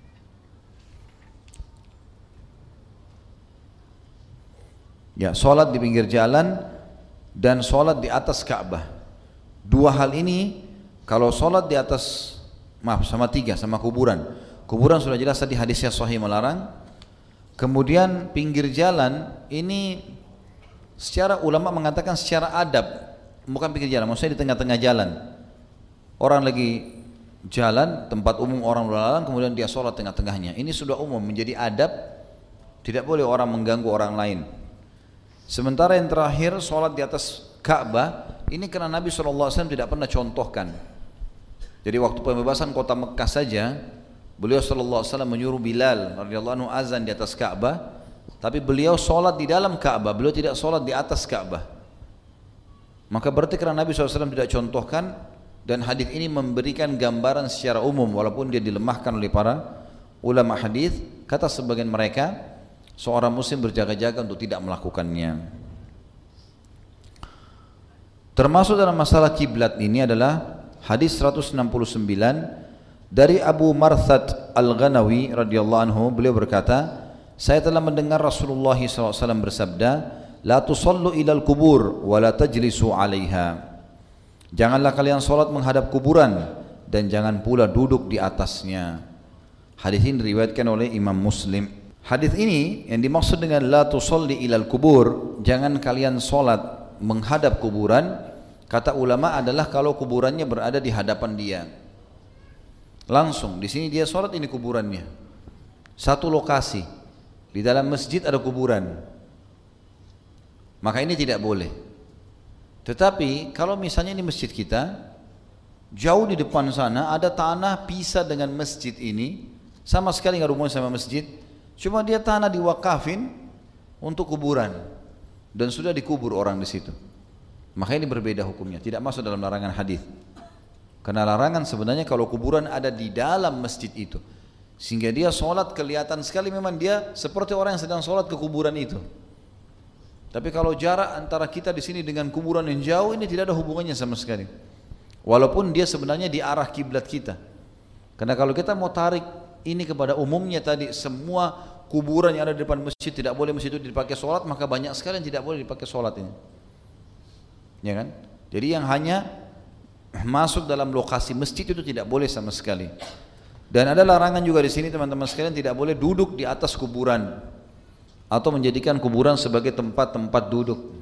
ya sholat di pinggir jalan dan sholat di atas Ka'bah. Dua hal ini kalau sholat di atas, maaf sama tiga, sama kuburan. Kuburan sudah jelas tadi hadisnya sahih melarang. Kemudian pinggir jalan ini secara ulama mengatakan secara adab, bukan pinggir jalan, maksudnya di tengah-tengah jalan. Orang lagi jalan, tempat umum orang berlalang, kemudian dia sholat tengah-tengahnya. Ini sudah umum, menjadi adab, tidak boleh orang mengganggu orang lain. Sementara yang terakhir sholat di atas Ka'bah, ini karena Nabi shallallahu alaihi wasallam tidak pernah contohkan. Jadi waktu pembebasan kota Mekah saja, beliau shallallahu alaihi wasallam menyuruh Bilal radhiyallahu anhu azan di atas Ka'bah, tapi beliau sholat di dalam Ka'bah, beliau tidak sholat di atas Ka'bah. Maka berarti karena Nabi shallallahu alaihi wasallam tidak contohkan, Dan hadis ini memberikan gambaran secara umum walaupun dia dilemahkan oleh para ulama hadis. Kata sebagian mereka, seorang muslim berjaga-jaga untuk tidak melakukannya. Termasuk dalam masalah kiblat ini adalah hadis seratus enam puluh sembilan dari Abu Marthad Al-Ghanawi radhiyallahu anhu. Beliau berkata, saya telah mendengar Rasulullah shallallahu alaihi wasallam bersabda, la tusallu ilal kubur wa la tajlisu alaiha. Janganlah kalian solat menghadap kuburan dan jangan pula duduk di atasnya. Hadis ini diriwayatkan oleh Imam Muslim. Hadis ini yang dimaksud dengan la tusalli ilal kubur, jangan kalian solat menghadap kuburan, kata ulama adalah kalau kuburannya berada di hadapan dia. Langsung di sini dia solat, ini kuburannya. Satu lokasi di dalam masjid ada kuburan, maka ini tidak boleh. Tetapi kalau misalnya ini masjid kita, jauh di depan sana ada tanah pisah dengan masjid ini, sama sekali nggak hubungan sama masjid, cuma dia tanah diwakafin untuk kuburan dan sudah dikubur orang di situ, maka ini berbeda hukumnya, tidak masuk dalam larangan hadis. Karena larangan sebenarnya kalau kuburan ada di dalam masjid itu, sehingga dia sholat kelihatan sekali, memang dia seperti orang yang sedang sholat ke kuburan itu. Tapi kalau jarak antara kita di sini dengan kuburan yang jauh, ini tidak ada hubungannya sama sekali. Walaupun dia sebenarnya di arah kiblat kita. Karena kalau kita mau tarik ini kepada umumnya tadi, semua kuburan yang ada di depan masjid tidak boleh masjid itu dipakai sholat, maka banyak sekali yang tidak boleh dipakai sholat ini. Ya kan? Jadi yang hanya masuk dalam lokasi masjid itu tidak boleh sama sekali. Dan ada larangan juga di sini teman-teman sekalian, tidak boleh duduk di atas kuburan atau menjadikan kuburan sebagai tempat-tempat duduk.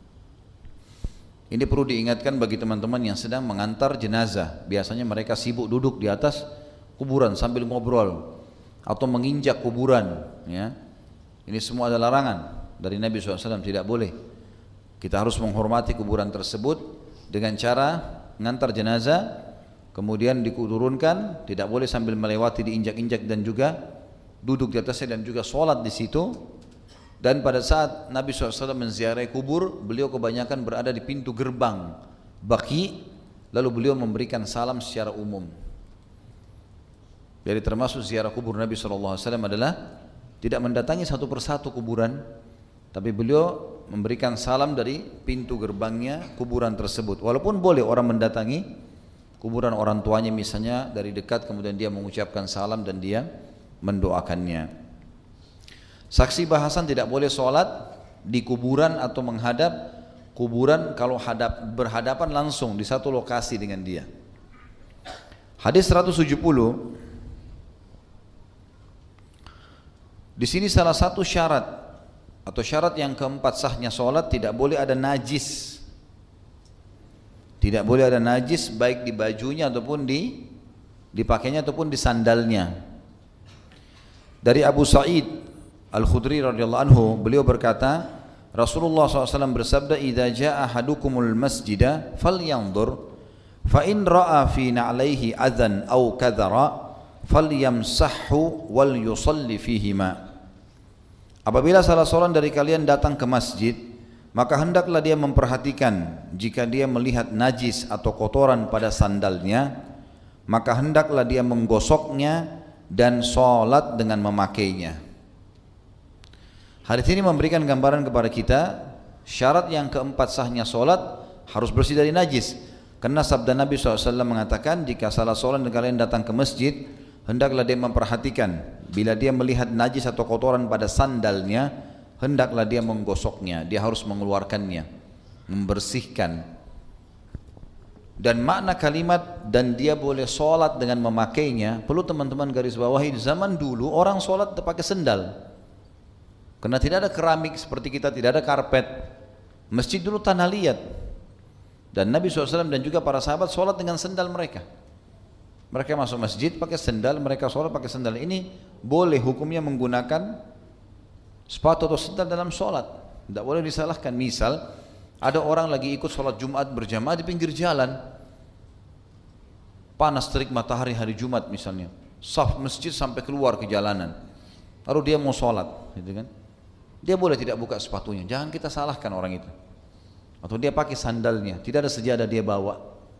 Ini perlu diingatkan bagi teman-teman yang sedang mengantar jenazah. Biasanya mereka sibuk duduk di atas kuburan sambil ngobrol atau menginjak kuburan, ya. Ini semua ada larangan dari Nabi shallallahu alaihi wasallam, tidak boleh. Kita harus menghormati kuburan tersebut dengan cara mengantar jenazah, kemudian diturunkan, tidak boleh sambil melewati diinjak-injak dan juga duduk di atasnya dan juga sholat di situ. Dan pada saat Nabi shallallahu alaihi wasallam menziarahi kubur, beliau kebanyakan berada di pintu gerbang Baqi, lalu beliau memberikan salam secara umum. Jadi termasuk ziarah kubur Nabi shallallahu alaihi wasallam adalah tidak mendatangi satu persatu kuburan, tapi beliau memberikan salam dari pintu gerbangnya kuburan tersebut. Walaupun boleh orang mendatangi kuburan orang tuanya misalnya dari dekat, kemudian dia mengucapkan salam dan dia mendoakannya. Saksi bahasan tidak boleh sholat di kuburan atau menghadap kuburan kalau hadap, berhadapan langsung di satu lokasi dengan dia. Hadis seratus tujuh puluh. Di sini salah satu syarat atau syarat yang keempat sahnya sholat, tidak boleh ada najis. Tidak boleh ada najis baik di bajunya ataupun di dipakainya ataupun di sandalnya. Dari Abu Sa'id Al-Khudri radhiyallahu anhu, beliau berkata, Rasulullah shallallahu alaihi wasallam bersabda, idza jaa ahadukumul masjida falyanzur fa in ra'a fi na'laihi adzan aw kadhara falyamsahhu wal yusalli fihima. Apabila salah seorang dari kalian datang ke masjid, maka hendaklah dia memperhatikan jika dia melihat najis atau kotoran pada sandalnya, maka hendaklah dia menggosoknya dan sholat dengan memakainya. Hadis ini memberikan gambaran kepada kita syarat yang keempat sahnya sholat harus bersih dari najis. Karena sabda Nabi shallallahu alaihi wasallam mengatakan, jika salah seorang dari kalian datang ke masjid, hendaklah dia memperhatikan bila dia melihat najis atau kotoran pada sandalnya, hendaklah dia menggosoknya, dia harus mengeluarkannya, membersihkan. Dan makna kalimat dan dia boleh sholat dengan memakainya, perlu teman-teman garis bawahi, di zaman dulu orang sholat pakai sendal. Karena tidak ada keramik seperti kita, tidak ada karpet. Masjid dulu tanah liat. Dan Nabi shallallahu alaihi wasallam dan juga para sahabat sholat dengan sendal mereka. Mereka masuk masjid pakai sendal, mereka sholat pakai sendal. Ini boleh hukumnya menggunakan sepatu atau sendal dalam sholat. Tidak boleh disalahkan. Misal ada orang lagi ikut sholat Jumat berjamaah di pinggir jalan, panas terik matahari hari Jumat misalnya, saf masjid sampai keluar ke jalanan, lalu dia mau sholat, gitu kan? Dia boleh tidak buka sepatunya, jangan kita salahkan orang itu. Atau dia pakai sandalnya, tidak ada sejadah dia bawa,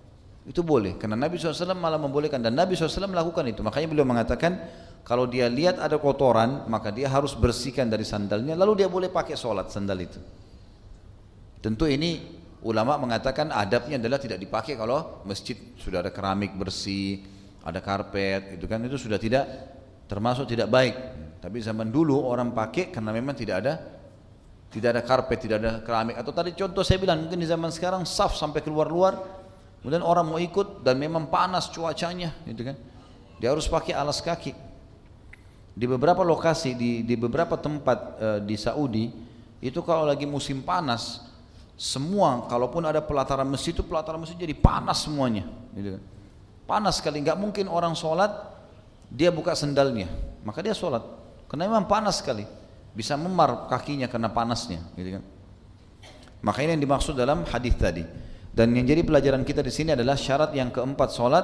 Itu boleh, karena Nabi shallallahu alaihi wasallam malah membolehkan, dan Nabi shallallahu alaihi wasallam melakukan itu. Makanya beliau mengatakan kalau dia lihat ada kotoran maka dia harus bersihkan dari sandalnya, lalu dia boleh pakai sholat sandal itu. Tentu ini ulama mengatakan adabnya adalah tidak dipakai kalau masjid sudah ada keramik bersih, ada karpet, itu kan itu sudah tidak termasuk tidak baik. Tapi zaman dulu orang pakai karena memang tidak ada tidak ada karpet, tidak ada keramik. Atau tadi contoh saya bilang mungkin di zaman sekarang saf sampai keluar-luar, kemudian orang mau ikut dan memang panas cuacanya, gitu kan? Dia harus pakai alas kaki. Di beberapa lokasi di di beberapa tempat e, di Saudi itu kalau lagi musim panas, semua kalaupun ada pelataran masjid itu pelataran masjid jadi panas semuanya, gitu kan? Panas sekali, nggak mungkin orang sholat dia buka sendalnya, maka dia sholat karena memang panas sekali, bisa memar kakinya karena panasnya, gitu kan? Maka ini yang dimaksud dalam hadis tadi. Dan yang jadi pelajaran kita di sini adalah syarat yang keempat sholat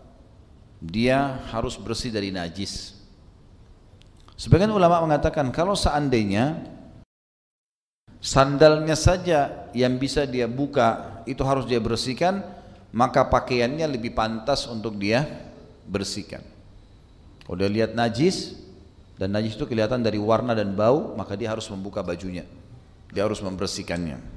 dia harus bersih dari najis. Sebagian ulama mengatakan kalau seandainya sandalnya saja yang bisa dia buka itu harus dia bersihkan, maka pakaiannya lebih pantas untuk dia bersihkan. Kalau dia lihat najis, dan najis itu kelihatan dari warna dan bau, maka dia harus membuka bajunya, dia harus membersihkannya.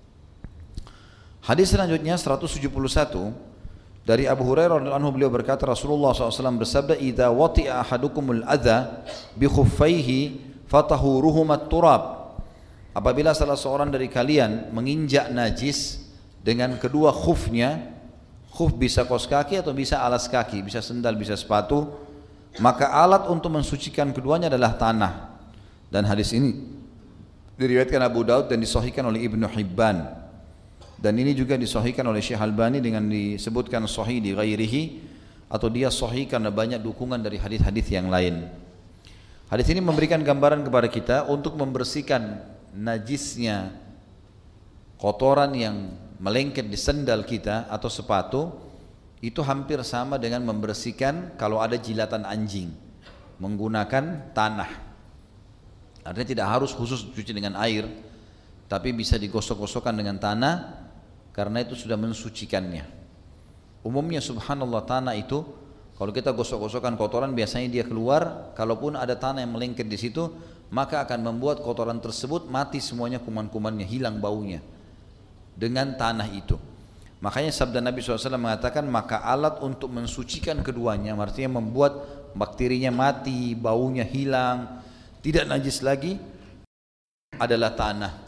Hadis selanjutnya seratus tujuh puluh satu dari Abu Hurairah radhiyallahu anhu, beliau berkata Rasulullah shallallahu alaihi wasallam bersabda, "Idza wati'a ahadukumul adza bi khuffaihi fatahuruhuma at-turab." Apabila salah seorang dari kalian menginjak najis dengan kedua khufnya, khuf bisa kaos kaki atau bisa alas kaki, bisa sendal, bisa sepatu, maka alat untuk mensucikan keduanya adalah tanah. Dan hadis ini diriwayatkan Abu Daud dan disahihkan oleh Ibnu Hibban. Dan ini juga disahihkan oleh Syekh Albani dengan disebutkan sahih di ghairihi, atau dia sahih karena banyak dukungan dari hadis-hadis yang lain. Hadis ini memberikan gambaran kepada kita untuk membersihkan najisnya kotoran yang melengket di sandal kita atau sepatu, itu hampir sama dengan membersihkan kalau ada jilatan anjing menggunakan tanah. Artinya tidak harus khusus cuci dengan air, tapi bisa digosok-gosokkan dengan tanah karena itu sudah mensucikannya. Umumnya subhanallah tanah itu kalau kita gosok-gosokkan kotoran biasanya dia keluar, kalaupun ada tanah yang melengket di situ maka akan membuat kotoran tersebut mati semuanya, kuman-kumannya hilang baunya dengan tanah itu. Makanya sabda Nabi shallallahu alaihi wasallam mengatakan maka alat untuk mensucikan keduanya, artinya membuat bakterinya mati, baunya hilang, tidak najis lagi, adalah tanah.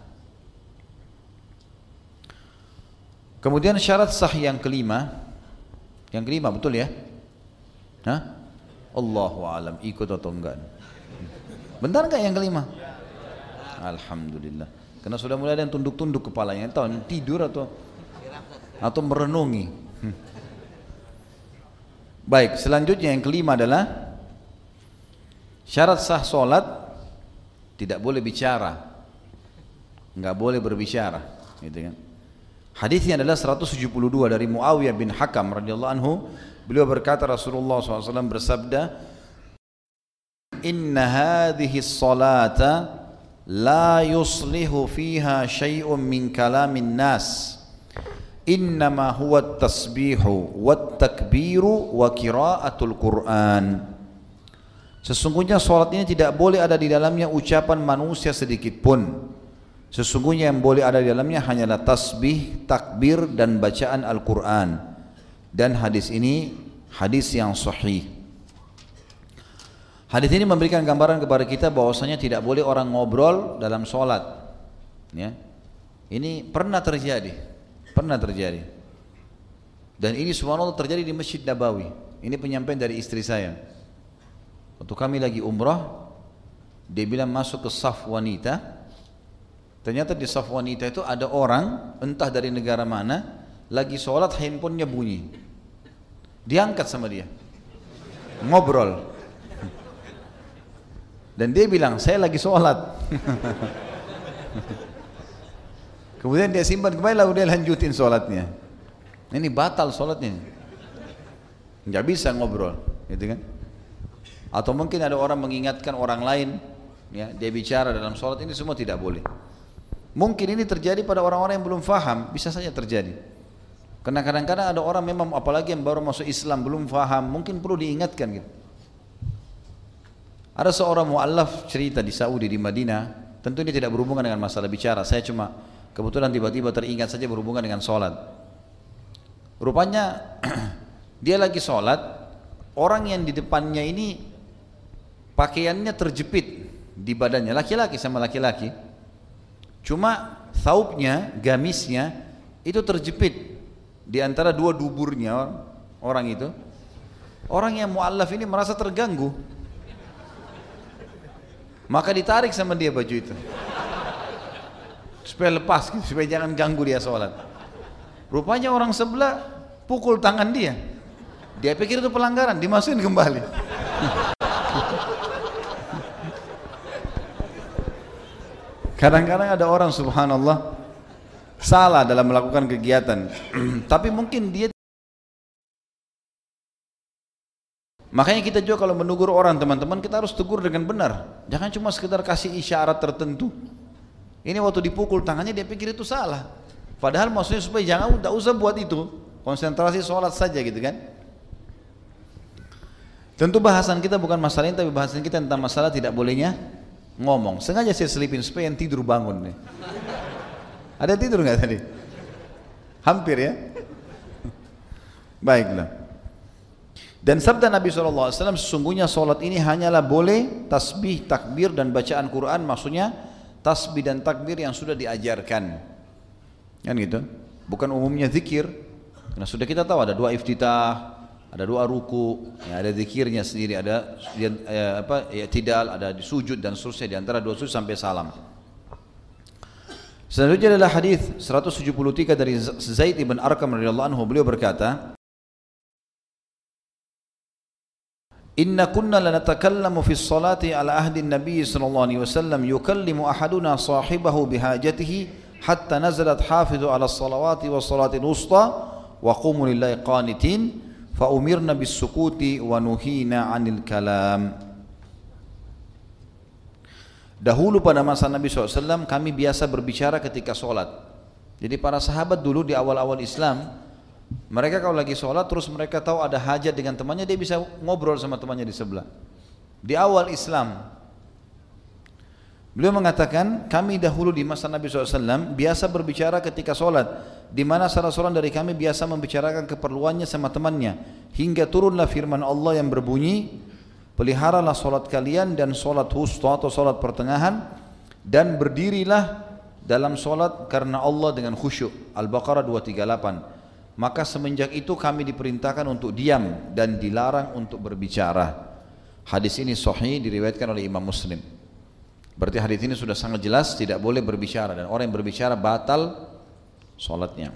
Kemudian syarat sah yang kelima, yang kelima betul ya? Hah? Allahu alam, ikut atau enggak? Benar enggak yang kelima? Alhamdulillah. Karena sudah mulai ada yang tunduk-tunduk kepalanya, tahu tidur atau atau merenungi. Hmm. Baik, selanjutnya yang kelima adalah syarat sah solat tidak boleh bicara, nggak boleh berbicara, gitu kan? Hadisnya adalah seratus tujuh puluh dua dari Muawiyah bin Hakam radhiyallahu anhu. Beliau berkata Rasulullah shallallahu alaihi wasallam bersabda, "Inna hadhihi salata la yuslihu fiha syai'un min kalamin nas. Innama huwa at-tasbihu wat-takbiru wa qira'atul Qur'an." Sesungguhnya salat ini tidak boleh ada di dalamnya ucapan manusia sedikit pun. Sesungguhnya yang boleh ada di dalamnya hanyalah tasbih, takbir dan bacaan Al-Quran. Dan hadis ini hadis yang sahih. Hadis ini memberikan gambaran kepada kita bahwasanya tidak boleh orang ngobrol dalam sholat, ya. Ini pernah terjadi, pernah terjadi. Dan ini subhanallah terjadi di Masjid Nabawi. Ini penyampaian dari istri saya. Waktu kami lagi umrah, dia bilang masuk ke saf wanita. Ternyata di saf wanita itu ada orang entah dari negara mana lagi sholat, handphonenya bunyi, diangkat sama dia, ngobrol, dan dia bilang saya lagi sholat. Kemudian dia simpan kembali lalu dia lanjutin sholatnya. Ini batal sholatnya, nggak bisa ngobrol, gitu kan? Atau mungkin ada orang mengingatkan orang lain, ya, dia bicara dalam sholat, ini semua tidak boleh. Mungkin ini terjadi pada orang-orang yang belum faham, bisa saja terjadi. Karena kadang-kadang ada orang memang apalagi yang baru masuk Islam belum faham, mungkin perlu diingatkan gitu. Ada seorang mu'allaf cerita di Saudi, di Madinah, tentu ini tidak berhubungan dengan masalah bicara, saya cuma kebetulan tiba-tiba teringat saja berhubungan dengan sholat. Rupanya dia lagi sholat, orang yang di depannya ini pakaiannya terjepit di badannya, laki-laki sama laki-laki, cuma thaubnya, gamisnya itu terjepit di antara dua duburnya orang itu. Orang yang mu'allaf ini merasa terganggu, maka ditarik sama dia baju itu supaya lepas, supaya jangan ganggu dia sholat. Rupanya orang sebelah pukul tangan dia, dia pikir itu pelanggaran, dimasukin kembali. Kadang-kadang ada orang subhanallah salah dalam melakukan kegiatan tapi mungkin dia, makanya kita juga kalau menegur orang teman-teman, kita harus tegur dengan benar, jangan cuma sekedar kasih isyarat tertentu. Ini waktu dipukul tangannya dia pikir itu salah, padahal maksudnya supaya jangan, tidak usah buat itu, konsentrasi sholat saja gitu kan. Tentu bahasan kita bukan masalah ini, tapi bahasan kita tentang masalah tidak bolehnya ngomong. Sengaja saya selipin supaya yang tidur bangun nih. Ada tidur nggak tadi? Hampir ya. Baiklah. Dan sabda Nabi shallallahu alaihi wasallam, sesungguhnya solat ini hanyalah boleh tasbih, takbir dan bacaan Quran. Maksudnya tasbih dan takbir yang sudah diajarkan, kan gitu. Bukan umumnya zikir. Karena sudah kita tahu ada dua iftitah, ada dua ruku, ya, ada zikirnya sendiri, ada ya, apa, ya, tidal, ada di sujud dan seterusnya, di antara dua sujud sampai salam. Selanjutnya adalah hadis seratus tujuh puluh tiga dari Zaid ibn Arqam radhiyallahu anhu, beliau berkata, Inna kunna lanatakallamu fi sholati ala ahdi Nabi sallallahu alaihi wasallam yukallimu ahaduna sahibahu bihajatihi hatta nazalat hafidhu ala salawati wa salatil wusta wa qumu lillahi qanitin fa umirna bis sukuti wa nuhina 'anil kalam. Dahulu pada masa Nabi shallallahu alaihi wasallam kami biasa berbicara ketika sholat. Jadi para sahabat dulu di awal-awal Islam, mereka kalau lagi sholat terus mereka tahu ada hajat dengan temannya, dia bisa ngobrol sama temannya di sebelah. Di awal Islam, beliau mengatakan kami dahulu di masa Nabi shallallahu alaihi wasallam biasa berbicara ketika sholat, di mana salah seorang dari kami biasa membicarakan keperluannya sama temannya, hingga turunlah firman Allah yang berbunyi, peliharalah solat kalian dan solat wusta atau solat pertengahan, dan berdirilah dalam solat karena Allah dengan khusyuk. Al-Baqarah dua tiga delapan. Maka semenjak itu kami diperintahkan untuk diam dan dilarang untuk berbicara. Hadis ini sahih, diriwayatkan oleh Imam Muslim. Berarti hadis ini sudah sangat jelas tidak boleh berbicara, dan orang yang berbicara batal solatnya.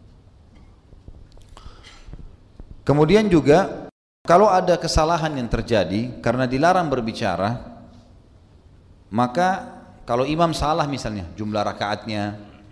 Kemudian juga kalau ada kesalahan yang terjadi karena dilarang berbicara, maka kalau imam salah misalnya jumlah rakaatnya,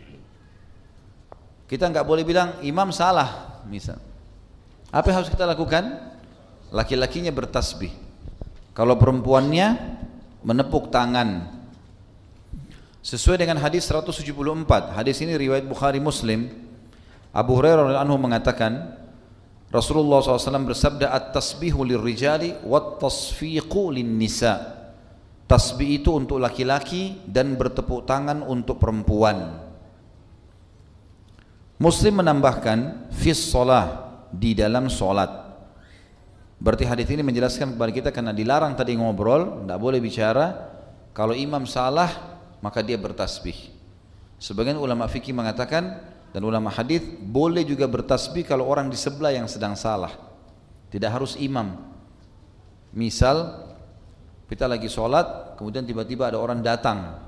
kita nggak boleh bilang imam salah misal. Apa yang harus kita lakukan? Laki-lakinya bertasbih, kalau perempuannya menepuk tangan. Sesuai dengan hadis seratus tujuh puluh empat, hadis ini riwayat Bukhari Muslim. Abu Hurairah radhiyallahu anhu mengatakan, Rasulullah shallallahu alaihi wasallam bersabda, at-tasbihu lirrijali wat-tasfiqu lin-nisa. Tasbih itu untuk laki-laki dan bertepuk tangan untuk perempuan. Muslim menambahkan fis shalah, di dalam solat. Berarti hadis ini menjelaskan kepada kita karena dilarang tadi ngobrol, tidak boleh bicara. Kalau imam salah maka dia bertasbih. Sebagian ulama fikih mengatakan dan ulama hadis boleh juga bertasbih kalau orang di sebelah yang sedang salah, tidak harus imam. Misal kita lagi sholat, kemudian tiba-tiba ada orang datang,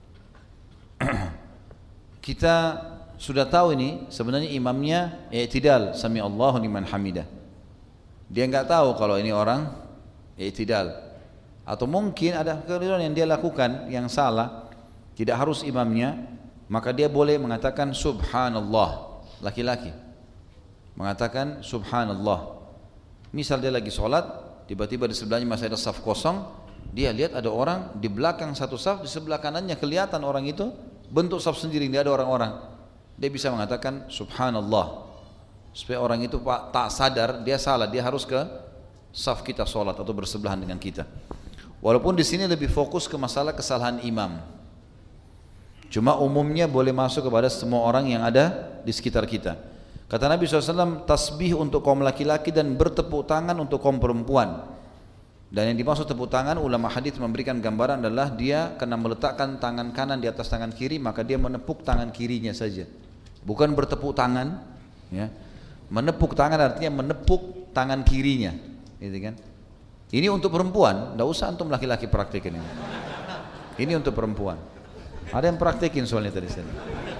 kita sudah tahu ini sebenarnya imamnya i'tidal, sami Allahu liman hamidah, dia nggak tahu kalau ini orang i'tidal, atau mungkin ada keliruan yang dia lakukan yang salah, tidak harus imamnya. Maka dia boleh mengatakan subhanallah, laki-laki mengatakan subhanallah. Misal dia lagi sholat, tiba-tiba di sebelahnya masih ada saf kosong, dia lihat ada orang di belakang satu saf, di sebelah kanannya kelihatan orang itu bentuk saf sendiri, tidak ada orang-orang, dia bisa mengatakan subhanallah. supaya orang itu Pak tak sadar dia salah, dia harus ke saf kita sholat atau bersebelahan dengan kita. Walaupun di sini lebih fokus ke masalah kesalahan imam. Cuma umumnya boleh masuk kepada semua orang yang ada di sekitar kita. Kata Nabi shallallahu alaihi wasallam, tasbih untuk kaum laki-laki dan bertepuk tangan untuk kaum perempuan. Dan yang dimaksud tepuk tangan, ulama hadis memberikan gambaran adalah dia kena meletakkan tangan kanan di atas tangan kiri, maka dia menepuk tangan kirinya saja. Bukan bertepuk tangan, ya. Menepuk tangan artinya menepuk tangan kirinya, gitu kan? Ini untuk perempuan, tidak usah antum laki-laki praktekin ini. Ini untuk perempuan. Ada yang praktekin soalnya tadi sana.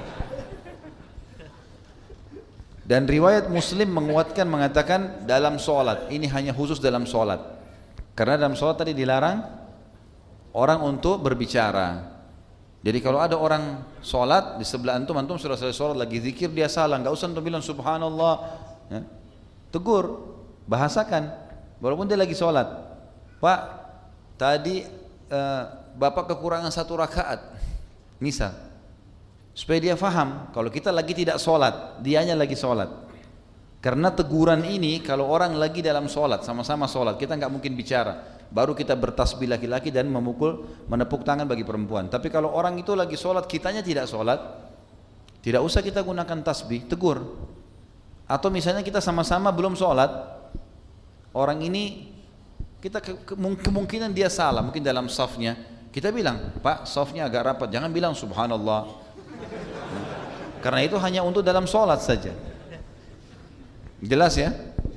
Dan riwayat Muslim menguatkan mengatakan dalam sholat, ini hanya khusus dalam sholat. Karena dalam sholat tadi dilarang orang untuk berbicara. Jadi kalau ada orang sholat di sebelah antum, antum sudah selesai sholat lagi zikir, dia salah, nggak usah antum bilang subhanallah, ya. Tegur, bahasakan. Walaupun dia lagi sholat, Pak, tadi uh, Bapak kekurangan satu rakaat, misal, supaya dia faham kalau kita lagi tidak sholat, dianya lagi sholat. Karena teguran ini kalau orang lagi dalam sholat, sama-sama sholat, kita nggak mungkin bicara, baru kita bertasbih laki-laki dan memukul, menepuk tangan bagi perempuan. Tapi kalau orang itu lagi sholat, kitanya tidak sholat, tidak usah kita gunakan tasbih, tegur. Atau misalnya kita sama-sama belum sholat, orang ini kita ke, ke, kemungkinan dia salah, mungkin dalam safnya kita bilang, Pak safnya agak rapat, jangan bilang subhanallah, karena itu hanya untuk dalam sholat saja. Jelas ya?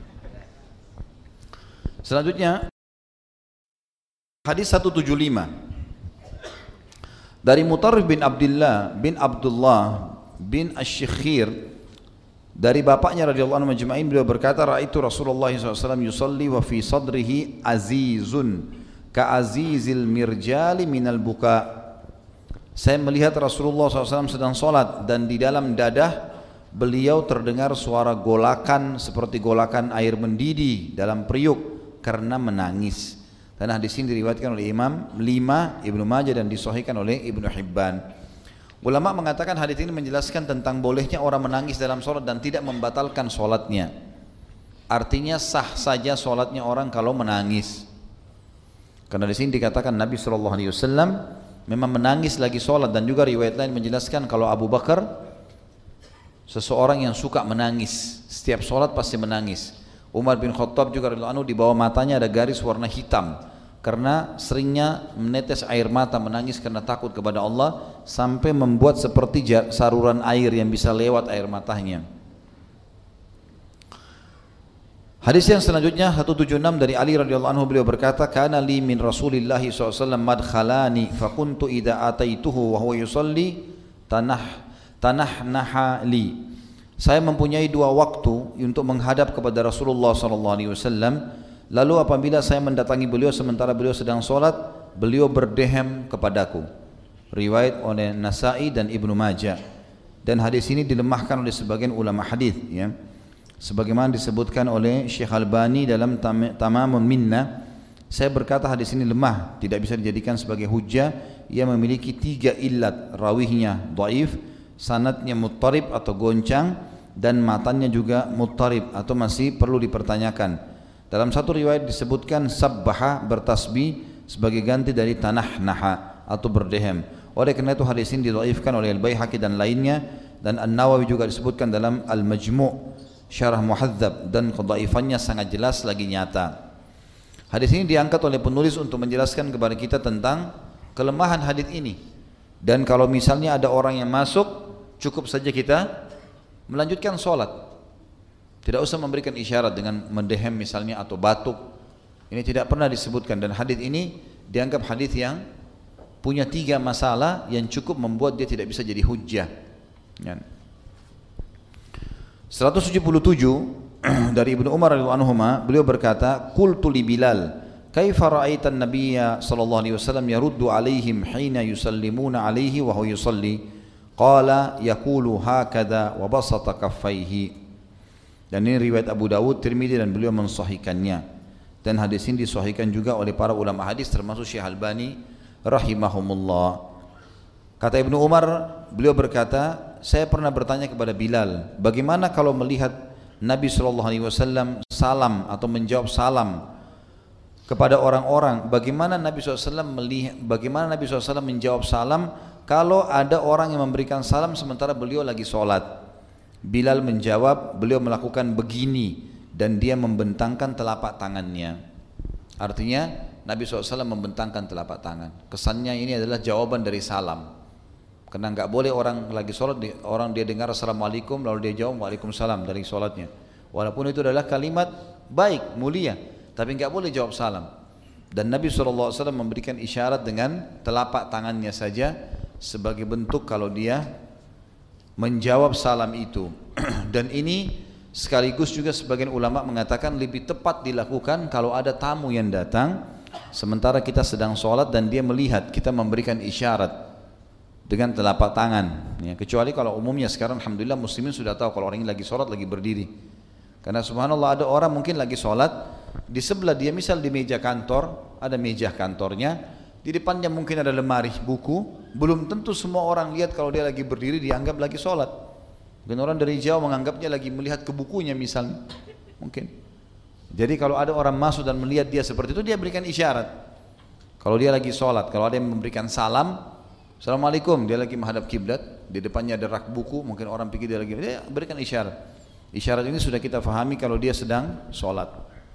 Selanjutnya hadis seratus tujuh puluh lima dari Mutarrif bin Abdullah bin Abdullah bin Asy-Syikhir, dari bapaknya radhiyallahu anhu majma'in, beliau berkata, ra'aitu Rasulullah shallallahu alaihi wasallam yusalli wa fi sadrihi azizun ka azizil mirjali minal buka. Saya melihat Rasulullah shallallahu alaihi wasallam sedang sholat dan di dalam dadah beliau terdengar suara golakan seperti golakan air mendidih dalam periuk karena menangis. Dan hadis ini diriwayatkan oleh Imam lima, Ibnu Majah, dan disahihkan oleh Ibnu Hibban. Ulama mengatakan hadis ini menjelaskan tentang bolehnya orang menangis dalam sholat dan tidak membatalkan sholatnya. Artinya sah saja sholatnya orang kalau menangis. Karena di sini dikatakan Nabi shallallahu alaihi wasallam memang menangis lagi sholat, dan juga riwayat lain menjelaskan kalau Abu Bakar seseorang yang suka menangis, setiap sholat pasti menangis. Umar bin Khattab juga radhiyallahu anhu, di bawah matanya ada garis warna hitam karena seringnya menetes air mata, menangis karena takut kepada Allah, sampai membuat seperti saluran air yang bisa lewat air matanya. Hadis yang selanjutnya seratus tujuh puluh enam dari Ali radhiyallahu anhu, beliau berkata, kana li min Rasulillah shallallahu alaihi wasallam madkhalani fa kuntu idza ataituhu wa huwa yusalli tanah tanahnaha li. Saya mempunyai dua waktu untuk menghadap kepada Rasulullah shallallahu alaihi wasallam. Lalu apabila saya mendatangi beliau sementara beliau sedang sholat, beliau berdehem kepadaku. Riwayat oleh Nasai dan Ibnu Majah. Dan hadis ini dilemahkan oleh sebagian ulama hadis, ya. Sebagaimana disebutkan oleh Syekh Albani dalam Tamamun Minnah, saya berkata hadis ini lemah, tidak bisa dijadikan sebagai hujjah. Ia memiliki tiga illat, rawihnya dhaif, sanadnya muttarib atau goncang, dan matannya juga muttarib atau masih perlu dipertanyakan. Dalam satu riwayat disebutkan sabbaha, bertasbih, sebagai ganti dari tanah naha atau berdehem. Oleh karena itu hadis ini didhaifkan oleh Al-Baihaqi dan lainnya, dan An-Nawawi juga disebutkan dalam Al-Majmu' Syarah Muhadzab, dan kedhaifannya sangat jelas lagi nyata. Hadis ini diangkat oleh penulis untuk menjelaskan kepada kita tentang kelemahan hadis ini. Dan kalau misalnya ada orang yang masuk, cukup saja kita melanjutkan sholat. Tidak usah memberikan isyarat dengan mendehem misalnya atau batuk. Ini tidak pernah disebutkan, dan hadis ini dianggap hadis yang punya tiga masalah yang cukup membuat dia tidak bisa jadi hujjah. seratus tujuh puluh tujuh dari Ibnu Umar radhiyallahu anhuma, beliau berkata, qultu li Bilal, kaifa ra'aita an-nabiyya sallallahu alaihi wasallam yaruddu alaihim hina yusallimuna alaihi wa huwa yusalli? Qala yaqulu hakadha wa basata kaffaihi. Dan ini riwayat Abu Dawud, Tirmidzi, dan beliau mensahihkannya. Dan hadis ini disahihkan juga oleh para ulama hadis termasuk Syekh Albani rahimahumullah. Kata Ibnu Umar, beliau berkata, saya pernah bertanya kepada Bilal, bagaimana kalau melihat Nabi shallallahu alaihi wasallam salam atau menjawab salam kepada orang-orang. Bagaimana Nabi shallallahu alaihi wasallam melihat, bagaimana Nabi shallallahu alaihi wasallam menjawab salam kalau ada orang yang memberikan salam sementara beliau lagi sholat? Bilal menjawab, beliau melakukan begini dan dia membentangkan telapak tangannya. Artinya Nabi shallallahu alaihi wasallam membentangkan telapak tangan. Kesannya ini adalah jawaban dari salam. Karena nggak boleh orang lagi sholat, orang dia dengar assalamualaikum lalu dia jawab waalaikumsalam dari sholatnya. Walaupun itu adalah kalimat baik, mulia, tapi nggak boleh jawab salam. Dan Nabi shallallahu alaihi wasallam memberikan isyarat dengan telapak tangannya saja sebagai bentuk kalau dia menjawab salam itu. Dan ini sekaligus juga sebagian ulama mengatakan lebih tepat dilakukan kalau ada tamu yang datang sementara kita sedang sholat dan dia melihat kita memberikan isyarat dengan telapak tangan, ya, kecuali kalau umumnya sekarang alhamdulillah muslimin sudah tahu kalau orang ini lagi sholat lagi berdiri. Karena subhanallah ada orang mungkin lagi sholat di sebelah dia, misal di meja kantor, ada meja kantornya, di depannya mungkin ada lemari buku, belum tentu semua orang lihat kalau dia lagi berdiri dianggap lagi sholat. Mungkin orang dari jauh menganggapnya lagi melihat ke bukunya misalnya, mungkin. Jadi kalau ada orang masuk dan melihat dia seperti itu, dia berikan isyarat. Kalau dia lagi sholat, kalau ada yang memberikan salam, Assalamualaikum, dia lagi menghadap kiblat, di depannya ada rak buku, mungkin orang pikir dia lagi, dia berikan isyarat. Isyarat ini sudah kita fahami kalau dia sedang sholat.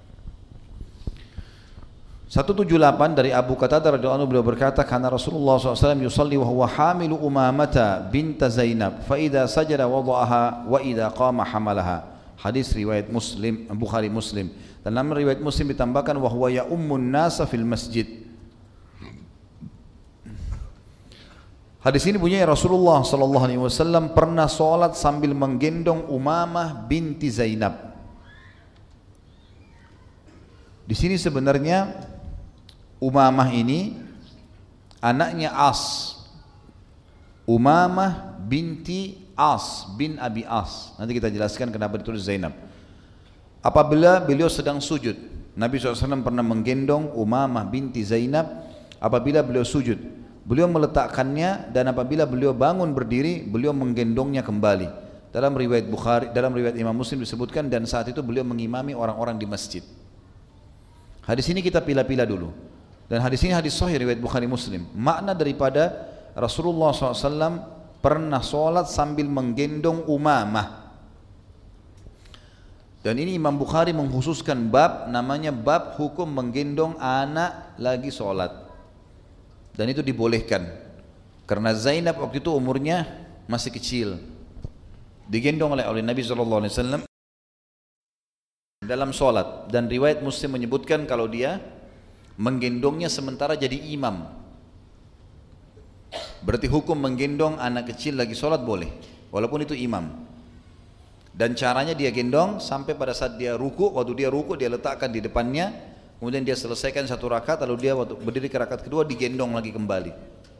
seratus tujuh puluh delapan dari Abu Qatadah radhiyallahu anhu, beliau berkata, karena Rasulullah shallallahu alaihi wasallam yusalli wa huwa hamilu Umamata binta Zainab, fa idza sajada wada'aha wa idza qama hamalaha. Hadis riwayat Muslim, Bukhari Muslim. Dan dalam riwayat Muslim ditambahkan wa huwa ya ummun nasa fil masjid. Hadis ini bunyinya Rasulullah sallallahu alaihi wasallam pernah sholat sambil menggendong Umamah binti Zainab. Di sini sebenarnya Umamah ini anaknya As. Umamah binti As bin Abi As. Nanti kita jelaskan kenapa ditulis Zainab. Apabila beliau sedang sujud, Nabi shallallahu alaihi wasallam pernah menggendong Umamah binti Zainab apabila beliau sujud. Beliau meletakkannya dan apabila beliau bangun berdiri, beliau menggendongnya kembali. Dalam riwayat Bukhari, dalam riwayat Imam Muslim disebutkan dan saat itu beliau mengimami orang-orang di masjid. Hadis ini kita pilih-pilih dulu. Dan hadis ini hadis sahih riwayat Bukhari Muslim. Makna daripada Rasulullah shallallahu alaihi wasallam pernah sholat sambil menggendong Umamah. Dan ini Imam Bukhari mengkhususkan bab namanya bab hukum menggendong anak lagi sholat. Dan itu dibolehkan karena Zainab waktu itu umurnya masih kecil, digendong oleh oleh Nabi shallallahu alaihi wasallam dalam sholat. Dan riwayat Muslim menyebutkan kalau dia menggendongnya sementara jadi imam. Berarti hukum menggendong anak kecil lagi sholat boleh, walaupun itu imam. Dan caranya dia gendong sampai pada saat dia ruku, waktu dia ruku dia letakkan di depannya, kemudian dia selesaikan satu rakaat, lalu dia waktu berdiri ke rakaat kedua digendong lagi kembali.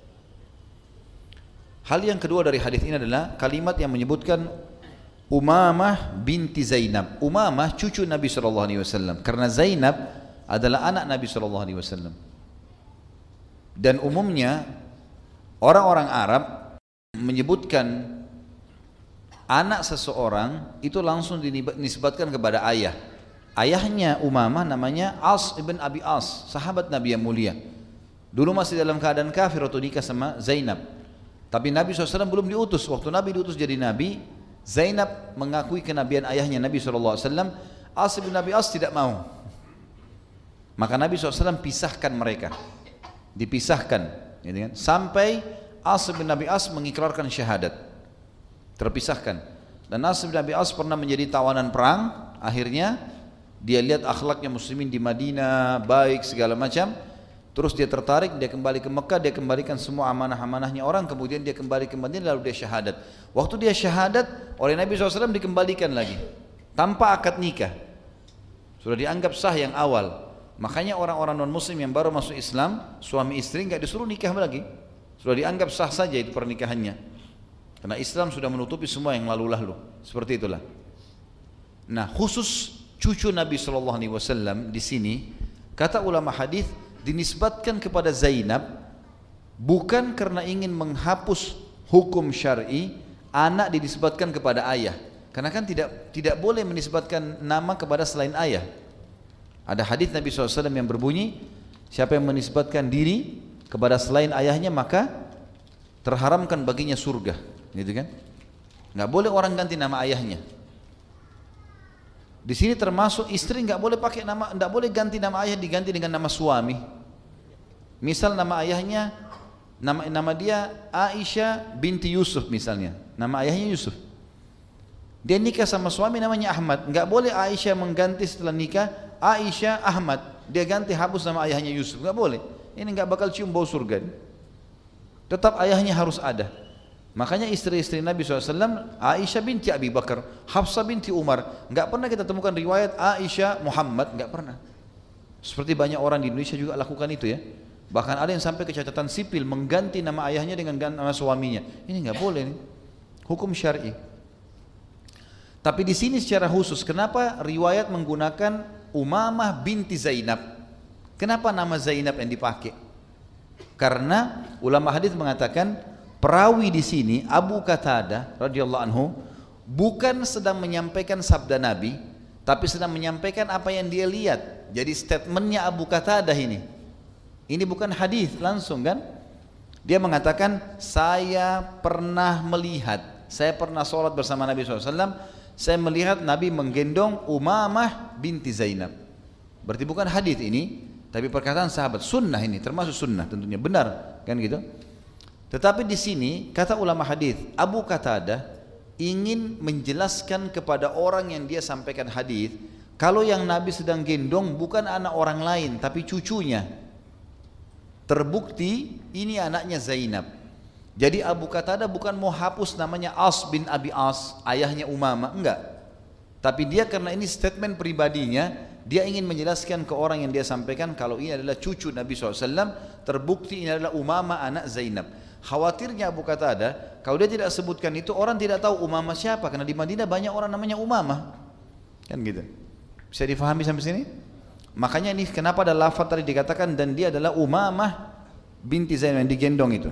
Hal yang kedua dari hadis ini adalah kalimat yang menyebutkan Umamah binti Zainab. Umamah cucu Nabi shallallahu alaihi wasallam, karena Zainab adalah anak Nabi shallallahu alaihi wasallam. Dan umumnya orang-orang Arab menyebutkan anak seseorang itu langsung dinisbatkan kepada ayah. Ayahnya Umamah namanya As ibn Abi As, sahabat Nabi yang mulia. Dulu masih dalam keadaan kafir waktu nikah sama Zainab. Tapi Nabi shallallahu alaihi wasallam belum diutus. Waktu Nabi diutus jadi Nabi, Zainab mengakui kenabian ayahnya Nabi shallallahu alaihi wasallam. As ibn Abi As tidak mau. Maka Nabi shallallahu alaihi wasallam pisahkan mereka. Dipisahkan, gitu kan? Sampai As ibn Abi As mengikrarkan syahadat. Terpisahkan. Dan As ibn Abi As pernah menjadi tawanan perang. Akhirnya dia lihat akhlaknya muslimin di Madinah baik segala macam, terus dia tertarik, dia kembali ke Mekah, dia kembalikan semua amanah-amanahnya orang, kemudian dia kembali ke Madinah lalu dia syahadat. Waktu dia syahadat oleh Nabi shallallahu alaihi wasallam dikembalikan lagi tanpa akad nikah, sudah dianggap sah yang awal. Makanya orang-orang non muslim yang baru masuk Islam, suami istri nggak disuruh nikah lagi, sudah dianggap sah saja itu pernikahannya, karena Islam sudah menutupi semua yang lalu-lalu. Seperti itulah. Nah, khusus cucu Nabi shallallahu alaihi wasallam di sini, kata ulama hadis dinisbatkan kepada Zainab bukan karena ingin menghapus hukum syar'i, anak dinisbatkan kepada ayah. Karena kan tidak tidak boleh menisbatkan nama kepada selain ayah. Ada hadis Nabi shallallahu alaihi wasallam yang berbunyi, siapa yang menisbatkan diri kepada selain ayahnya maka terharamkan baginya surga, gitu kan? Nggak boleh orang ganti nama ayahnya. Di sini termasuk istri nggak boleh pakai nama, nggak boleh ganti nama ayah diganti dengan nama suami. Misal nama ayahnya, nama nama dia Aisyah binti Yusuf misalnya, nama ayahnya Yusuf. Dia nikah sama suami namanya Ahmad, nggak boleh Aisyah mengganti setelah nikah Aisyah Ahmad, dia ganti hapus nama ayahnya Yusuf, nggak boleh. Ini nggak bakal cium bau surga. Tetap ayahnya harus ada. Makanya istri-istri Nabi shallallahu alaihi wasallam Aisyah binti Abi Bakar, Hafsah binti Umar. Nggak pernah kita temukan riwayat Aisyah Muhammad, nggak pernah. Seperti banyak orang di Indonesia juga lakukan itu ya. Bahkan ada yang sampai ke catatan sipil mengganti nama ayahnya dengan nama suaminya. Ini nggak boleh nih. Hukum syar'i. Tapi di sini secara khusus kenapa riwayat menggunakan Umamah binti Zainab? Kenapa nama Zainab yang dipakai? Karena ulama hadis mengatakan perawi di sini Abu Qatadah radhiyallahu anhu bukan sedang menyampaikan sabda Nabi, tapi sedang menyampaikan apa yang dia lihat. Jadi statementnya Abu Qatadah ini, ini bukan hadis langsung kan? Dia mengatakan saya pernah melihat, saya pernah sholat bersama Nabi shallallahu alaihi wasallam, saya melihat Nabi menggendong Umamah binti Zainab. Berarti bukan hadis ini, tapi perkataan sahabat. Sunnah ini termasuk sunnah tentunya, benar kan gitu. Tetapi di sini kata ulama hadis Abu Qatadah ingin menjelaskan kepada orang yang dia sampaikan hadis kalau yang Nabi sedang gendong bukan anak orang lain tapi cucunya. Terbukti ini anaknya Zainab. Jadi Abu Qatadah bukan mau hapus namanya As bin Abi As, ayahnya Umamah, enggak. Tapi dia karena ini statement pribadinya, dia ingin menjelaskan ke orang yang dia sampaikan kalau ini adalah cucu Nabi shallallahu alaihi wasallam, terbukti ini adalah Umamah anak Zainab. Khawatirnya Abu Qatadah, kalau dia tidak sebutkan itu orang tidak tahu Umamah siapa, karena di Madinah banyak orang namanya Umamah. Kan gitu. Bisa difahami sampai sini? Makanya ini kenapa ada lafaz tadi dikatakan dan dia adalah Umamah binti Zainab yang digendong itu.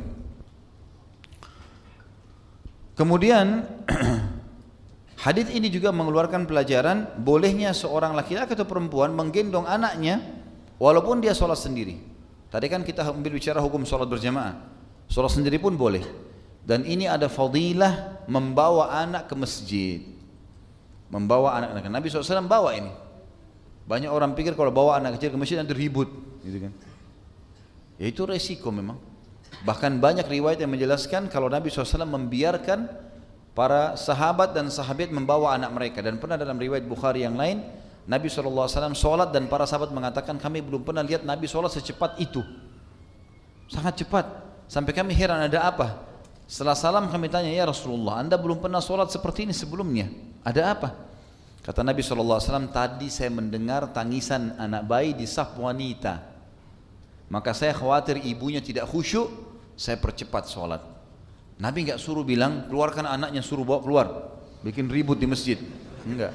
Kemudian hadis ini juga mengeluarkan pelajaran bolehnya seorang laki-laki atau perempuan menggendong anaknya walaupun dia sholat sendiri. Tadi kan kita ambil bicara hukum sholat berjamaah, sholat sendiri pun boleh. Dan ini ada fadilah membawa anak ke masjid, membawa anak-anak. Nabi shallallahu alaihi wasallam bawa ini. Banyak orang pikir kalau bawa anak kecil ke masjid nanti ribut, gitu kan? Ya itu resiko memang. Bahkan banyak riwayat yang menjelaskan kalau Nabi shallallahu alaihi wasallam membiarkan para sahabat dan sahabat membawa anak mereka. Dan pernah dalam riwayat Bukhari yang lain, Nabi shallallahu alaihi wasallam sholat dan para sahabat mengatakan kami belum pernah lihat Nabi sholat secepat itu. Sangat cepat, sampai kami heran ada apa. Setelah salam kami tanya, ya Rasulullah, anda belum pernah sholat seperti ini sebelumnya, ada apa? Kata Nabi shallallahu alaihi wasallam, tadi saya mendengar tangisan anak bayi di saf wanita, maka saya khawatir ibunya tidak khusyuk, saya percepat sholat. Nabi enggak suruh bilang keluarkan anaknya, suruh bawa keluar bikin ribut di masjid, enggak.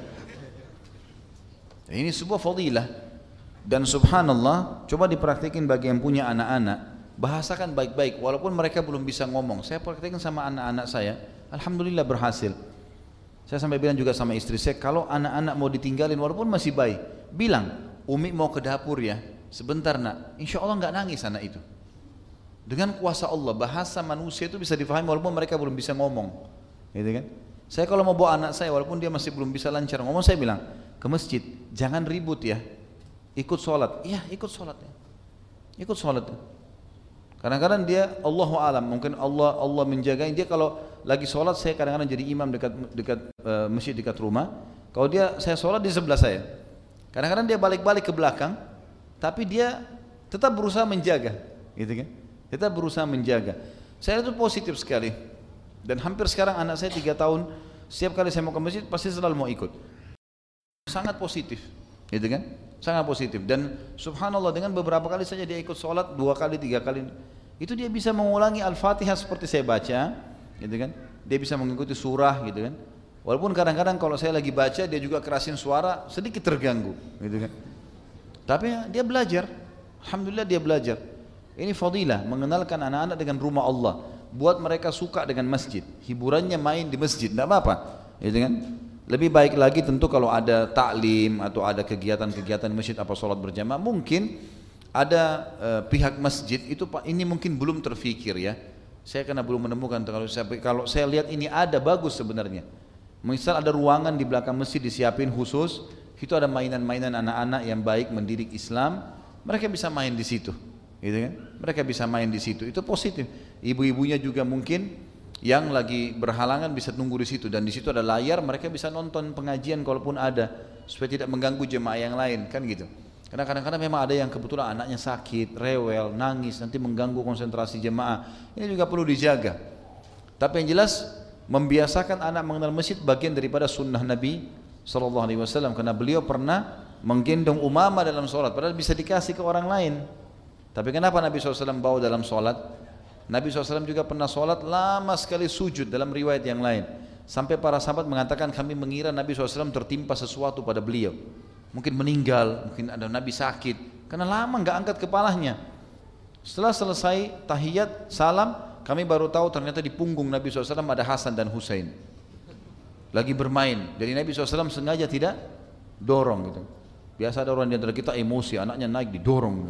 Ini sebuah fadilah. Dan subhanallah, coba dipraktikin bagi yang punya anak-anak, bahasakan baik-baik walaupun mereka belum bisa ngomong. Saya praktikin sama anak-anak saya, alhamdulillah berhasil. Saya sampai bilang juga sama istri saya, kalau anak-anak mau ditinggalin walaupun masih bayi, bilang Umi mau ke dapur ya, sebentar nak, insya Allah nggak nangis anak itu. Dengan kuasa Allah, bahasa manusia itu bisa difahami walaupun mereka belum bisa ngomong, gitu kan? Saya kalau mau bawa anak saya walaupun dia masih belum bisa lancar ngomong, saya bilang ke masjid, jangan ribut ya, ikut sholat, iya ikut sholat ya, ikut sholat. Kadang-kadang dia Allahu alam, mungkin Allah Allah menjaganya dia. Kalau lagi sholat, saya kadang-kadang jadi imam dekat dekat uh, masjid dekat rumah. Kalau dia saya sholat di sebelah saya, kadang-kadang dia balik-balik ke belakang, tapi dia tetap berusaha menjaga, gitu kan? Tetap berusaha menjaga. Saya itu positif sekali. Dan hampir sekarang anak saya tiga tahun, setiap kali saya mau ke masjid pasti selalu mau ikut. Sangat positif, gitu kan? Sangat positif. Dan subhanallah dengan beberapa kali saja dia ikut sholat, dua kali, tiga kali, itu dia bisa mengulangi Al-Fatihah seperti saya baca, gitu kan? Dia bisa mengikuti surah, gitu kan? Walaupun kadang-kadang kalau saya lagi baca dia juga kerasin suara, sedikit terganggu, gitu kan? Tapi dia belajar, alhamdulillah dia belajar. Ini fadilah, mengenalkan anak-anak dengan rumah Allah, buat mereka suka dengan masjid, hiburannya main di masjid, tidak apa-apa, gitu kan? Lebih baik lagi tentu kalau ada taklim atau ada kegiatan-kegiatan masjid apa sholat berjamaah, mungkin ada uh, pihak masjid itu Pak, ini mungkin belum terfikir ya. Saya karena belum menemukan, kalau saya, kalau saya lihat ini ada bagus sebenarnya. Misal ada ruangan di belakang masjid disiapin khusus, itu ada mainan-mainan anak-anak yang baik mendidik Islam, mereka bisa main di situ, gitu kan? Mereka bisa main di situ, itu positif. Ibu-ibunya juga mungkin yang lagi berhalangan bisa tunggu di situ, dan di situ ada layar, mereka bisa nonton pengajian kalaupun ada, supaya tidak mengganggu jemaah yang lain, kan gitu. Karena kadang-kadang memang ada yang kebetulan anaknya sakit, rewel, nangis, nanti mengganggu konsentrasi jemaah. Ini juga perlu dijaga. Tapi yang jelas membiasakan anak mengenal masjid bagian daripada sunnah Nabi Sallallahu Alaihi Wasallam, karena beliau pernah menggendong Umamah dalam sholat, padahal bisa dikasih ke orang lain. Tapi kenapa Nabi Sallallahu Alaihi Wasallam bawa dalam sholat? Nabi shallallahu alaihi wasallam juga pernah sholat lama sekali sujud dalam riwayat yang lain, sampai para sahabat mengatakan kami mengira Nabi shallallahu alaihi wasallam tertimpa sesuatu pada beliau, mungkin meninggal, mungkin ada Nabi sakit, karena lama nggak angkat kepalanya. Setelah selesai tahiyat salam, kami baru tahu ternyata di punggung Nabi shallallahu alaihi wasallam ada Hasan dan Husain lagi bermain. Jadi Nabi shallallahu alaihi wasallam sengaja tidak dorong gitu. Biasa ada orang di antara kita emosi, anaknya naik didorong,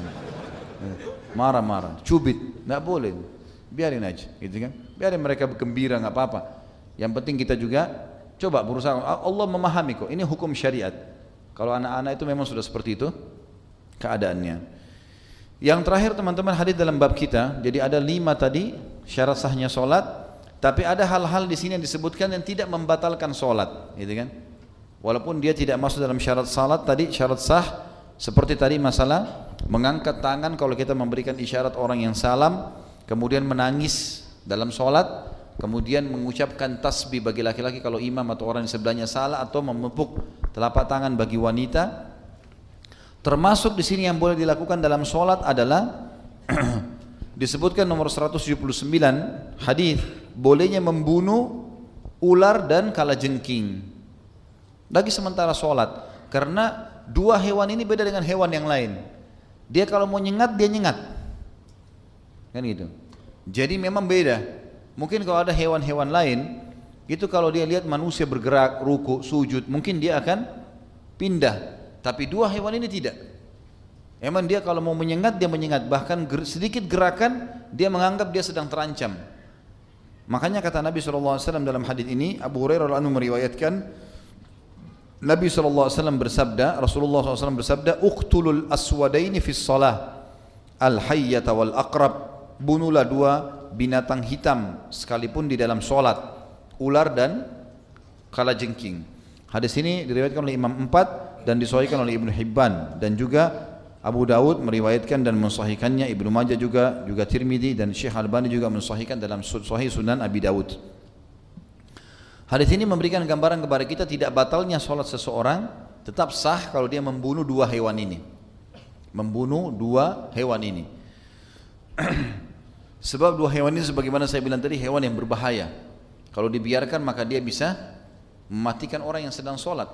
marah-marah, cubit, nggak boleh, biarin aja, gitu kan? Biarin mereka bergembira, nggak apa-apa. Yang penting kita juga coba berusaha. Allah memahami kok, ini hukum syariat. Kalau anak-anak itu memang sudah seperti itu keadaannya. Yang terakhir teman-teman, hadis dalam bab kita. Jadi ada lima tadi syarat sahnya sholat, tapi ada hal-hal di sini yang disebutkan yang tidak membatalkan sholat, gitu kan? Walaupun dia tidak masuk dalam syarat salat tadi, syarat sah. Seperti tadi masalah mengangkat tangan kalau kita memberikan isyarat orang yang salam, kemudian menangis dalam sholat, kemudian mengucapkan tasbih bagi laki-laki kalau imam atau orang di sebelahnya salah, atau memepuk telapak tangan bagi wanita. Termasuk di sini yang boleh dilakukan dalam sholat adalah disebutkan nomor seratus tujuh puluh sembilan hadis, bolehnya membunuh ular dan kalajengking lagi sementara sholat, karena dua hewan ini beda dengan hewan yang lain. Dia kalau mau nyengat, dia nyengat, kan gitu. Jadi memang beda. Mungkin kalau ada hewan-hewan lain, itu kalau dia lihat manusia bergerak, ruku, sujud, mungkin dia akan pindah. Tapi dua hewan ini tidak. Emang dia kalau mau menyengat, dia menyengat. Bahkan sedikit gerakan, dia menganggap dia sedang terancam. Makanya kata Nabi shallallahu alaihi wasallam dalam hadis ini, Abu Hurairah radhiyallahu anhu meriwayatkan, Nabi shallallahu alaihi wasallam bersabda, Rasulullah shallallahu alaihi wasallam bersabda, uqtulul aswadaini fis salah, al-hayyata wal aqrab, bunuhlah dua binatang hitam sekalipun di dalam solat, ular dan kalajengking. Hadis ini diriwayatkan oleh Imam Empat dan disahihkan oleh Ibnu Hibban, dan juga Abu Dawud meriwayatkan dan mensahihkannya, Ibnu Majah juga, juga Tirmidzi, dan Syekh Albani juga mensahihkan dalam Sahih Sunan Abi Dawud. Hadis ini memberikan gambaran kepada kita tidak batalnya sholat seseorang, tetap sah kalau dia membunuh dua hewan ini. Membunuh dua hewan ini. Sebab dua hewan ini sebagaimana saya bilang tadi, hewan yang berbahaya. Kalau dibiarkan maka dia bisa mematikan orang yang sedang sholat.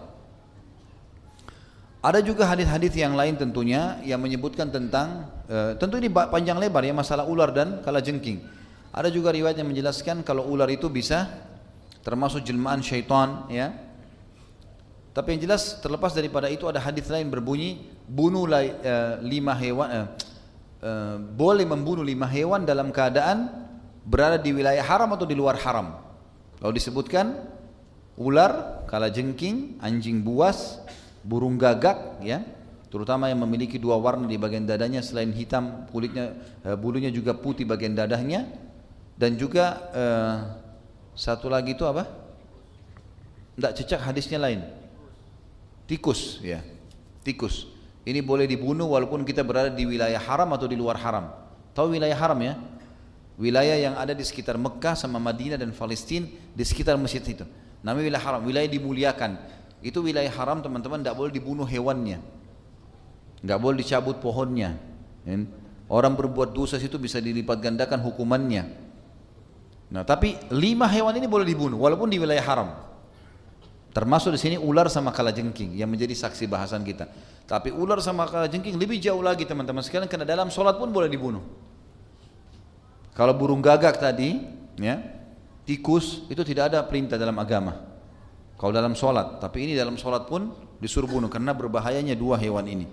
Ada juga hadis-hadis yang lain tentunya yang menyebutkan tentang, e, tentu ini panjang lebar ya, masalah ular dan kalajengking. Ada juga riwayat yang menjelaskan kalau ular itu bisa termasuk jelmaan syaitan ya. Tapi yang jelas terlepas daripada itu ada hadis lain berbunyi bunuhlah e, lima hewan e, e, boleh membunuh lima hewan dalam keadaan berada di wilayah haram atau di luar haram. Lalu disebutkan ular, kalajengking, anjing buas, burung gagak ya, terutama yang memiliki dua warna di bagian dadanya, selain hitam kulitnya, e, bulunya juga putih bagian dadahnya, dan juga e, satu lagi itu apa? Tidak cecak hadisnya lain. Tikus ya, tikus. Ini boleh dibunuh walaupun kita berada di wilayah haram atau di luar haram. Tahu wilayah haram ya? Wilayah yang ada di sekitar Mekah sama Madinah dan Palestina, di sekitar masjid itu. Namanya wilayah haram, wilayah dimuliakan. Itu wilayah haram teman-teman, tidak boleh dibunuh hewannya, tidak boleh dicabut pohonnya. Orang berbuat dosa itu bisa dilipat gandakan hukumannya. Nah, tapi lima hewan ini boleh dibunuh walaupun di wilayah haram. Termasuk di sini ular sama kalajengking yang menjadi saksi bahasan kita. Tapi ular sama kalajengking lebih jauh lagi teman-teman sekalian, karena dalam sholat pun boleh dibunuh. Kalau burung gagak tadi, ya, tikus itu tidak ada perintah dalam agama. Kalau dalam sholat, tapi ini dalam sholat pun disuruh bunuh karena berbahayanya dua hewan ini.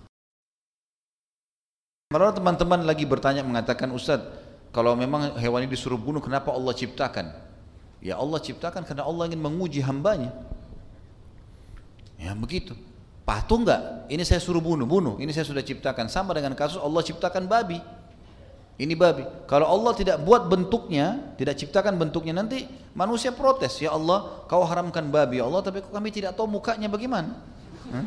Kalau teman-teman lagi bertanya mengatakan, Ustaz, kalau memang hewan ini disuruh bunuh, kenapa Allah ciptakan? Ya Allah ciptakan karena Allah ingin menguji hambanya. Ya begitu. Patuh enggak? Ini saya suruh bunuh, bunuh. Ini saya sudah ciptakan. Sama dengan kasus Allah ciptakan babi. Ini babi. Kalau Allah tidak buat bentuknya, tidak ciptakan bentuknya, nanti manusia protes. Ya Allah, kau haramkan babi. Ya Allah, tapi kami tidak tahu mukanya bagaimana. Hmm?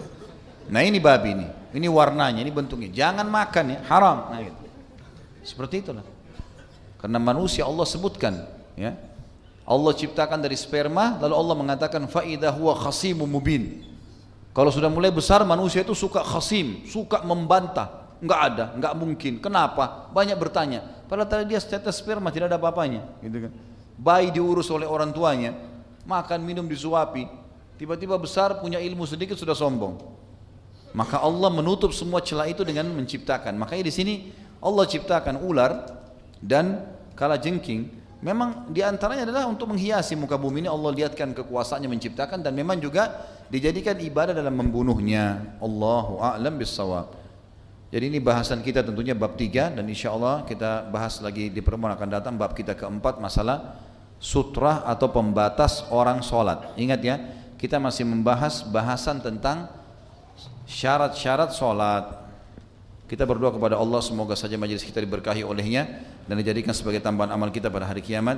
Nah ini babi ini. Ini warnanya, ini bentuknya. Jangan makan ya, haram. Nah, gitu. Seperti itulah. Karena manusia Allah sebutkan, ya. Allah ciptakan dari sperma, lalu Allah mengatakan fa idza huwa khasimun mubin. Kalau sudah mulai besar manusia itu suka khasim, suka membantah. Enggak ada, enggak mungkin. Kenapa? Banyak bertanya. Padahal tadi dia tetes sperma tidak ada apa-apanya, gitu kan. Bayi diurus oleh orang tuanya, makan minum disuapi. Tiba-tiba besar punya ilmu sedikit sudah sombong. Maka Allah menutup semua celah itu dengan menciptakan. Makanya di sini Allah ciptakan ular dan kalajengking. Memang diantaranya adalah untuk menghiasi muka bumi ini. Allah lihatkan kekuasaannya menciptakan dan memang juga dijadikan ibadah dalam membunuhnya. Allahu a'lam bissawab. Jadi ini bahasan kita tentunya bab tiga dan insya Allah kita bahas lagi di pertemuan akan datang bab kita keempat, masalah sutrah atau pembatas orang sholat. Ingat ya, kita masih membahas bahasan tentang syarat-syarat sholat. Kita berdoa kepada Allah semoga saja majelis kita diberkahi olehnya dan dijadikan sebagai tambahan amal kita pada hari kiamat.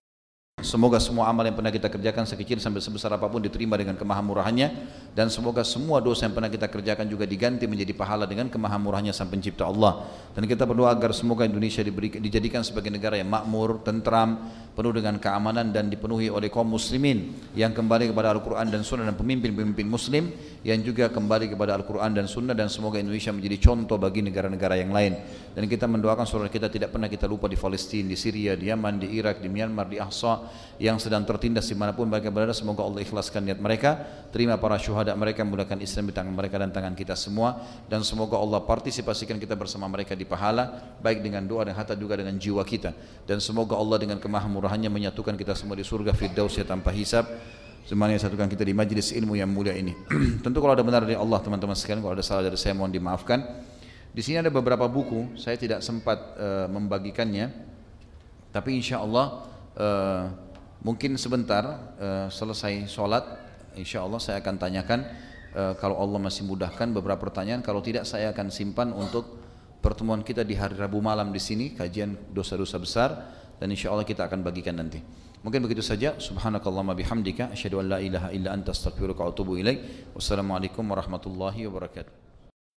Semoga semua amal yang pernah kita kerjakan sekecil sampai sebesar apapun diterima dengan kemahamurahannya, dan semoga semua dosa yang pernah kita kerjakan juga diganti menjadi pahala dengan kemahamurahannya sang pencipta Allah. Dan kita berdoa agar semoga Indonesia diberi, dijadikan sebagai negara yang makmur, tentram, penuh dengan keamanan dan dipenuhi oleh kaum muslimin yang kembali kepada Al-Quran dan Sunnah dan pemimpin-pemimpin muslim yang juga kembali kepada Al-Quran dan Sunnah, dan semoga Indonesia menjadi contoh bagi negara-negara yang lain. Dan kita mendoakan saudara kita tidak pernah kita lupa di Palestina, di Syria, di Yaman, di Irak, di Myanmar, di Ahsa yang sedang tertindas dimanapun mereka berada. Semoga Allah ikhlaskan niat mereka, terima para syuhada mereka, mudahkan Islam di tangan mereka dan tangan kita semua, dan semoga Allah partisipasikan kita bersama mereka di pahala, baik dengan doa dan hatta juga dengan jiwa kita. Dan semoga Allah dengan kemahamurahannya menyatukan kita semua di surga Firdausnya tanpa hisab. Semuanya satukan kita di majlis ilmu yang mulia ini. Tentu kalau ada benar dari Allah teman-teman sekalian, kalau ada salah dari saya mohon dimaafkan. Di sini ada beberapa buku, saya tidak sempat uh, membagikannya, tapi insya Allah uh, mungkin sebentar uh, selesai sholat, insya Allah saya akan tanyakan uh, kalau Allah masih mudahkan beberapa pertanyaan. Kalau tidak saya akan simpan untuk pertemuan kita di hari Rabu malam di sini, kajian dosa-dosa besar, dan insya Allah kita akan bagikan nanti. Mungkin begitu saja. Subhanakallahumma bihamdika asyhadu an la ilaha illa anta astaghfiruka wa atubu ilaik. Wassalamualaikum warahmatullahi wabarakatuh.